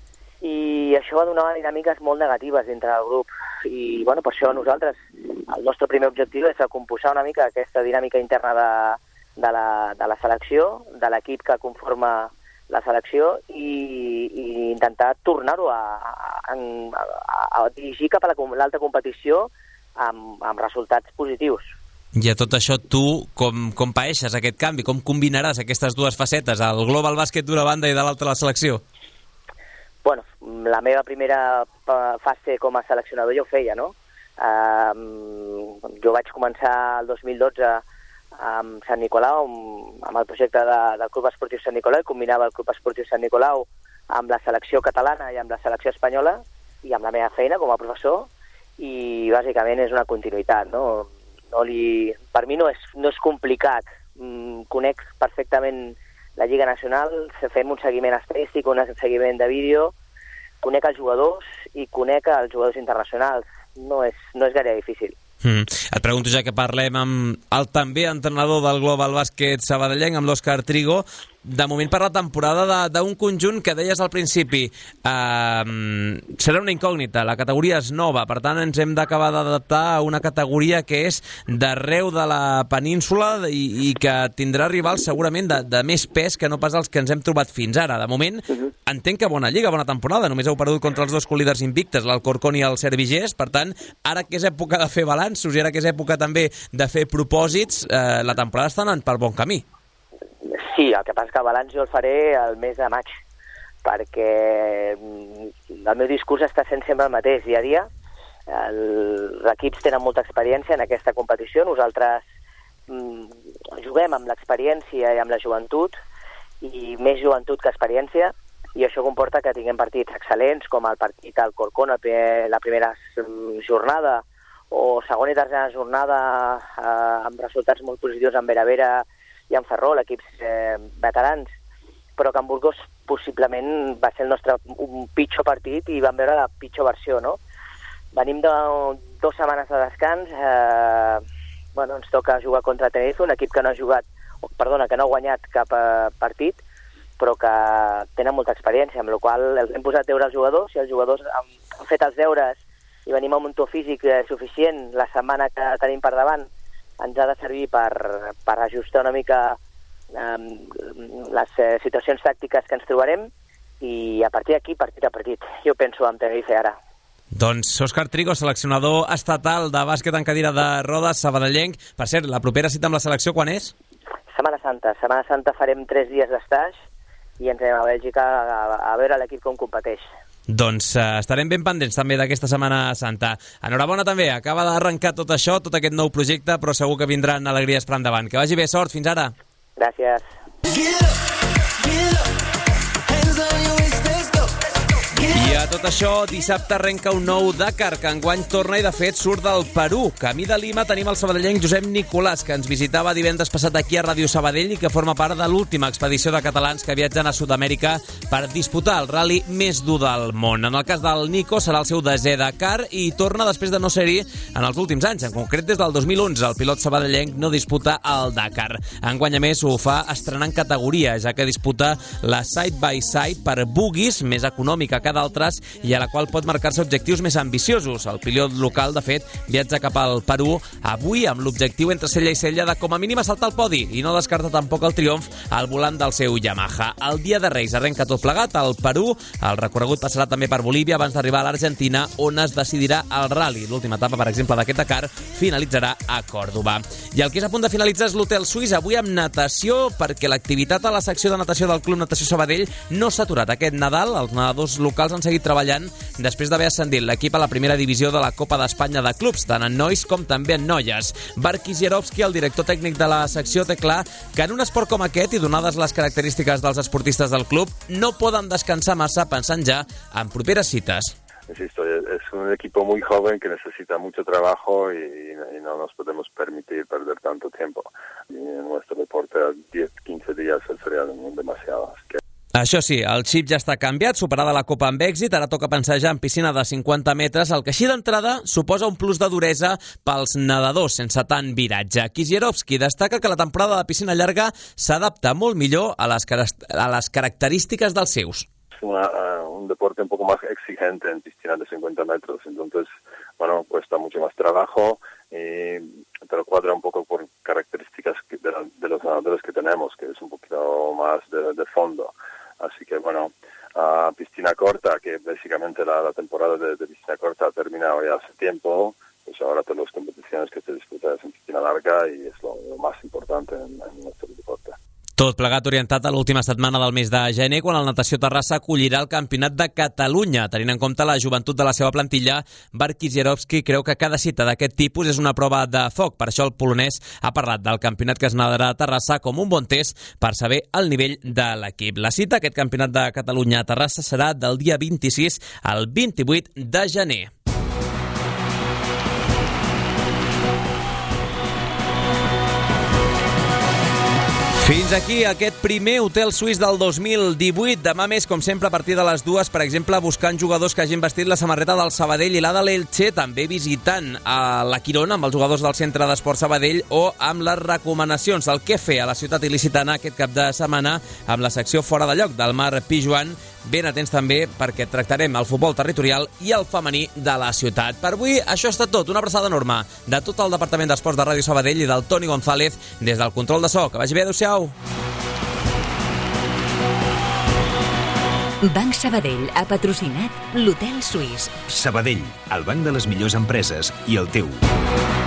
i això va donar dinàmiques molt negatives dintre del grup. I bueno, per això nosaltres, el nostre primer objectiu és composar una mica aquesta dinàmica interna de la selecció, de l'equip que conforma la selecció, i intentar tornar-ho a dirigir cap a l'alta competició amb resultats positius. I a tot això tu com paeixes aquest canvi? Com combinaràs aquestes 2 facetes, el global bàsquet d'una banda i de l'altra la selecció? Bueno, la meva primera fase com a seleccionador jo ho feia, no? Jo vaig començar el 2012 amb Sant Nicolau, amb el projecte del Club Esportiu Sant Nicolau, i combinava el Club Esportiu Sant Nicolau amb la selecció catalana i amb la selecció espanyola i amb la meva feina com a professor, i bàsicament és una continuïtat, no? Per mi no és complicat. Conec perfectament la Lliga Nacional, fem un seguiment estadístic, un seguiment de vídeo, conec els jugadors i conec els jugadors internacionals. No és gaire difícil. Et pregunto, ja que parlem amb el també entrenador del Global Bàsquet sabadellenc, amb l'Òscar Trigo, de moment per la temporada d'un conjunt que deies al principi serà una incògnita, la categoria és nova, per tant ens hem d'acabar d'adaptar a una categoria que és d'arreu de la península i que tindrà rivals segurament de més pes que no pas els que ens hem trobat fins ara. De moment, entenc que bona lliga, bona temporada, només heu perdut contra els dos colíders invictes, l'Alcorcón i el Servigés, per tant, ara que és època de fer balanços i ara que és època també de fer propòsits, la temporada està anant pel bon camí. Sí, el que passa que el balanç jo el faré el mes de maig, perquè el meu discurs està sent sempre el mateix, dia a dia. Els equips tenen molta experiència en aquesta competició, nosaltres juguem amb l'experiència i amb la joventut, i més joventut que experiència, i això comporta que tinguem partits excel·lents, com el partit al Corcón, la primera jornada, o segona i tercera jornada amb resultats molt positius en Vera i en Ferrol, equips veterans, però que en Burgos possiblement va ser el nostre pitjor partit i vam veure la pitjor versió, no? Venim de 2 setmanes de descans, ens toca jugar contra Tenerife, un equip que no ha guanyat cap partit, però que tenen molta experiència, amb la qual cosa hem posat deure als jugadors, i els jugadors han fet els deures i venim amb un to físic suficient. La setmana que tenim per davant ens ha de servir per ajustar una mica les situacions tàctiques que ens trobarem, i a partir d'aquí, partit a partit. Jo penso en Tenerife ara. Doncs Òscar Trigo, seleccionador estatal de bàsquet en cadira de rodes sabadellenc. Per cert, la propera cita amb la selecció quan és? Setmana Santa farem 3 dies d'estaix i ens anem a Bèlgica a veure l'equip com competeix. Doncs estarem ben pendents també d'aquesta Setmana Santa. Enhorabona també, acaba d'arrencar tot això, tot aquest nou projecte, però segur que vindran alegries per endavant. Que vagi bé, sort, fins ara. Gràcies. I a tot això, dissabte arrenca un nou Dakar, que enguany torna i de fet surt del Perú. Camí de Lima tenim el sabadellenc Josep Nicolàs, que ens visitava divendres passat aquí a Ràdio Sabadell i que forma part de l'última expedició de catalans que viatgen a Sud-amèrica per disputar el rally més dur del món. En el cas del Nico serà el seu 10è Dakar i torna després de no ser-hi en els últims anys. En concret, des del 2011, el pilot sabadellenc no disputa el Dakar. Enguany, a més, ho fa estrenant categoria, ja que disputa la Side by Side per buggies, més econòmica que d'altres, i a la qual pot marcar-se objectius més ambiciosos. El pilot local, de fet, viatja cap al Perú avui amb l'objectiu entre cella i cella de com a mínim saltar al podi, i no descarta tampoc el triomf al volant del seu Yamaha. El dia de Reis arrenca tot plegat al Perú. El recorregut passarà també per Bolívia abans d'arribar a l'Argentina, on es decidirà el rally. L'última etapa, per exemple, d'aquest Dakar finalitzarà a Còrdova. I el que és a punt de finalitzar és l'Hotel Suís, avui amb natació, perquè l'activitat a la secció de natació del Club Natació Sabadell no s'ha aturat. Aquest Nadal els nedadors locals han seguit treballant després d'haver ascendit l'equip a la primera divisió de la Copa d'Espanya de clubs, tant en nois com també en noies. Barki Zierovski, el director tècnic de la secció, té clar que en un esport com aquest, i donades les característiques dels esportistes del club, no poden descansar massa pensant ja en properes cites. Insisto, es un equipo muy joven que necesita mucho trabajo y no nos podemos permitir perder tanto tiempo. Y en nuestro deporte 10-15 días serían demasiado. Això sí, el xip ja està canviat, superada la Copa amb èxit, ara toca pensar ja en piscina de 50 metres, el que així d'entrada suposa un plus de duresa pels nedadors sense tant viratge. Kizierovski destaca que la temporada de piscina llarga s'adapta molt millor a les característiques dels seus. Es un deporte un poco más exigente en piscina de 50 metros, entonces, cuesta mucho más trabajo, pero cuadra un poco por características de los nadadores que tenemos, que es un poquito más de fondo. Así que, piscina corta, que básicamente la temporada de piscina corta ha terminado ya hace tiempo, pues ahora todas las competiciones que se disputan en piscina larga y es lo más importante en nuestro deporte. Tot plegat orientat a l'última setmana del mes de gener, quan el Natació Terrassa acollirà el Campionat de Catalunya. Tenint en compte la joventut de la seva plantilla, Bart Kizierowski creu que cada cita d'aquest tipus és una prova de foc. Per això el polonès ha parlat del campionat que es nadarà a Terrassa com un bon test per saber el nivell de l'equip. La cita, aquest Campionat de Catalunya a Terrassa, serà del dia 26 al 28 de gener. Fins aquí aquest primer Hotel Suís del 2018. Demà més, com sempre, a partir de les 2, per exemple, buscant jugadors que hagin vestit la samarreta del Sabadell i la de l'Elche, també visitant a la Quirona amb els jugadors del Centre d'Esport Sabadell o amb les recomanacions del què fer a la ciutat il·licitana aquest cap de setmana amb la secció Fora de lloc del Marc Pijuan. Ben atents també perquè tractarem el futbol territorial i el femení de la ciutat. Per avui això ha estat tot. Una abraçada enorme de tot el Departament d'Esports de Ràdio Sabadell i del Toni González des del control de so. Que vagi bé, adéu-siau. Banc Sabadell ha patrocinat l'Hotel Suís. Sabadell, el banc de les millors empreses i el teu.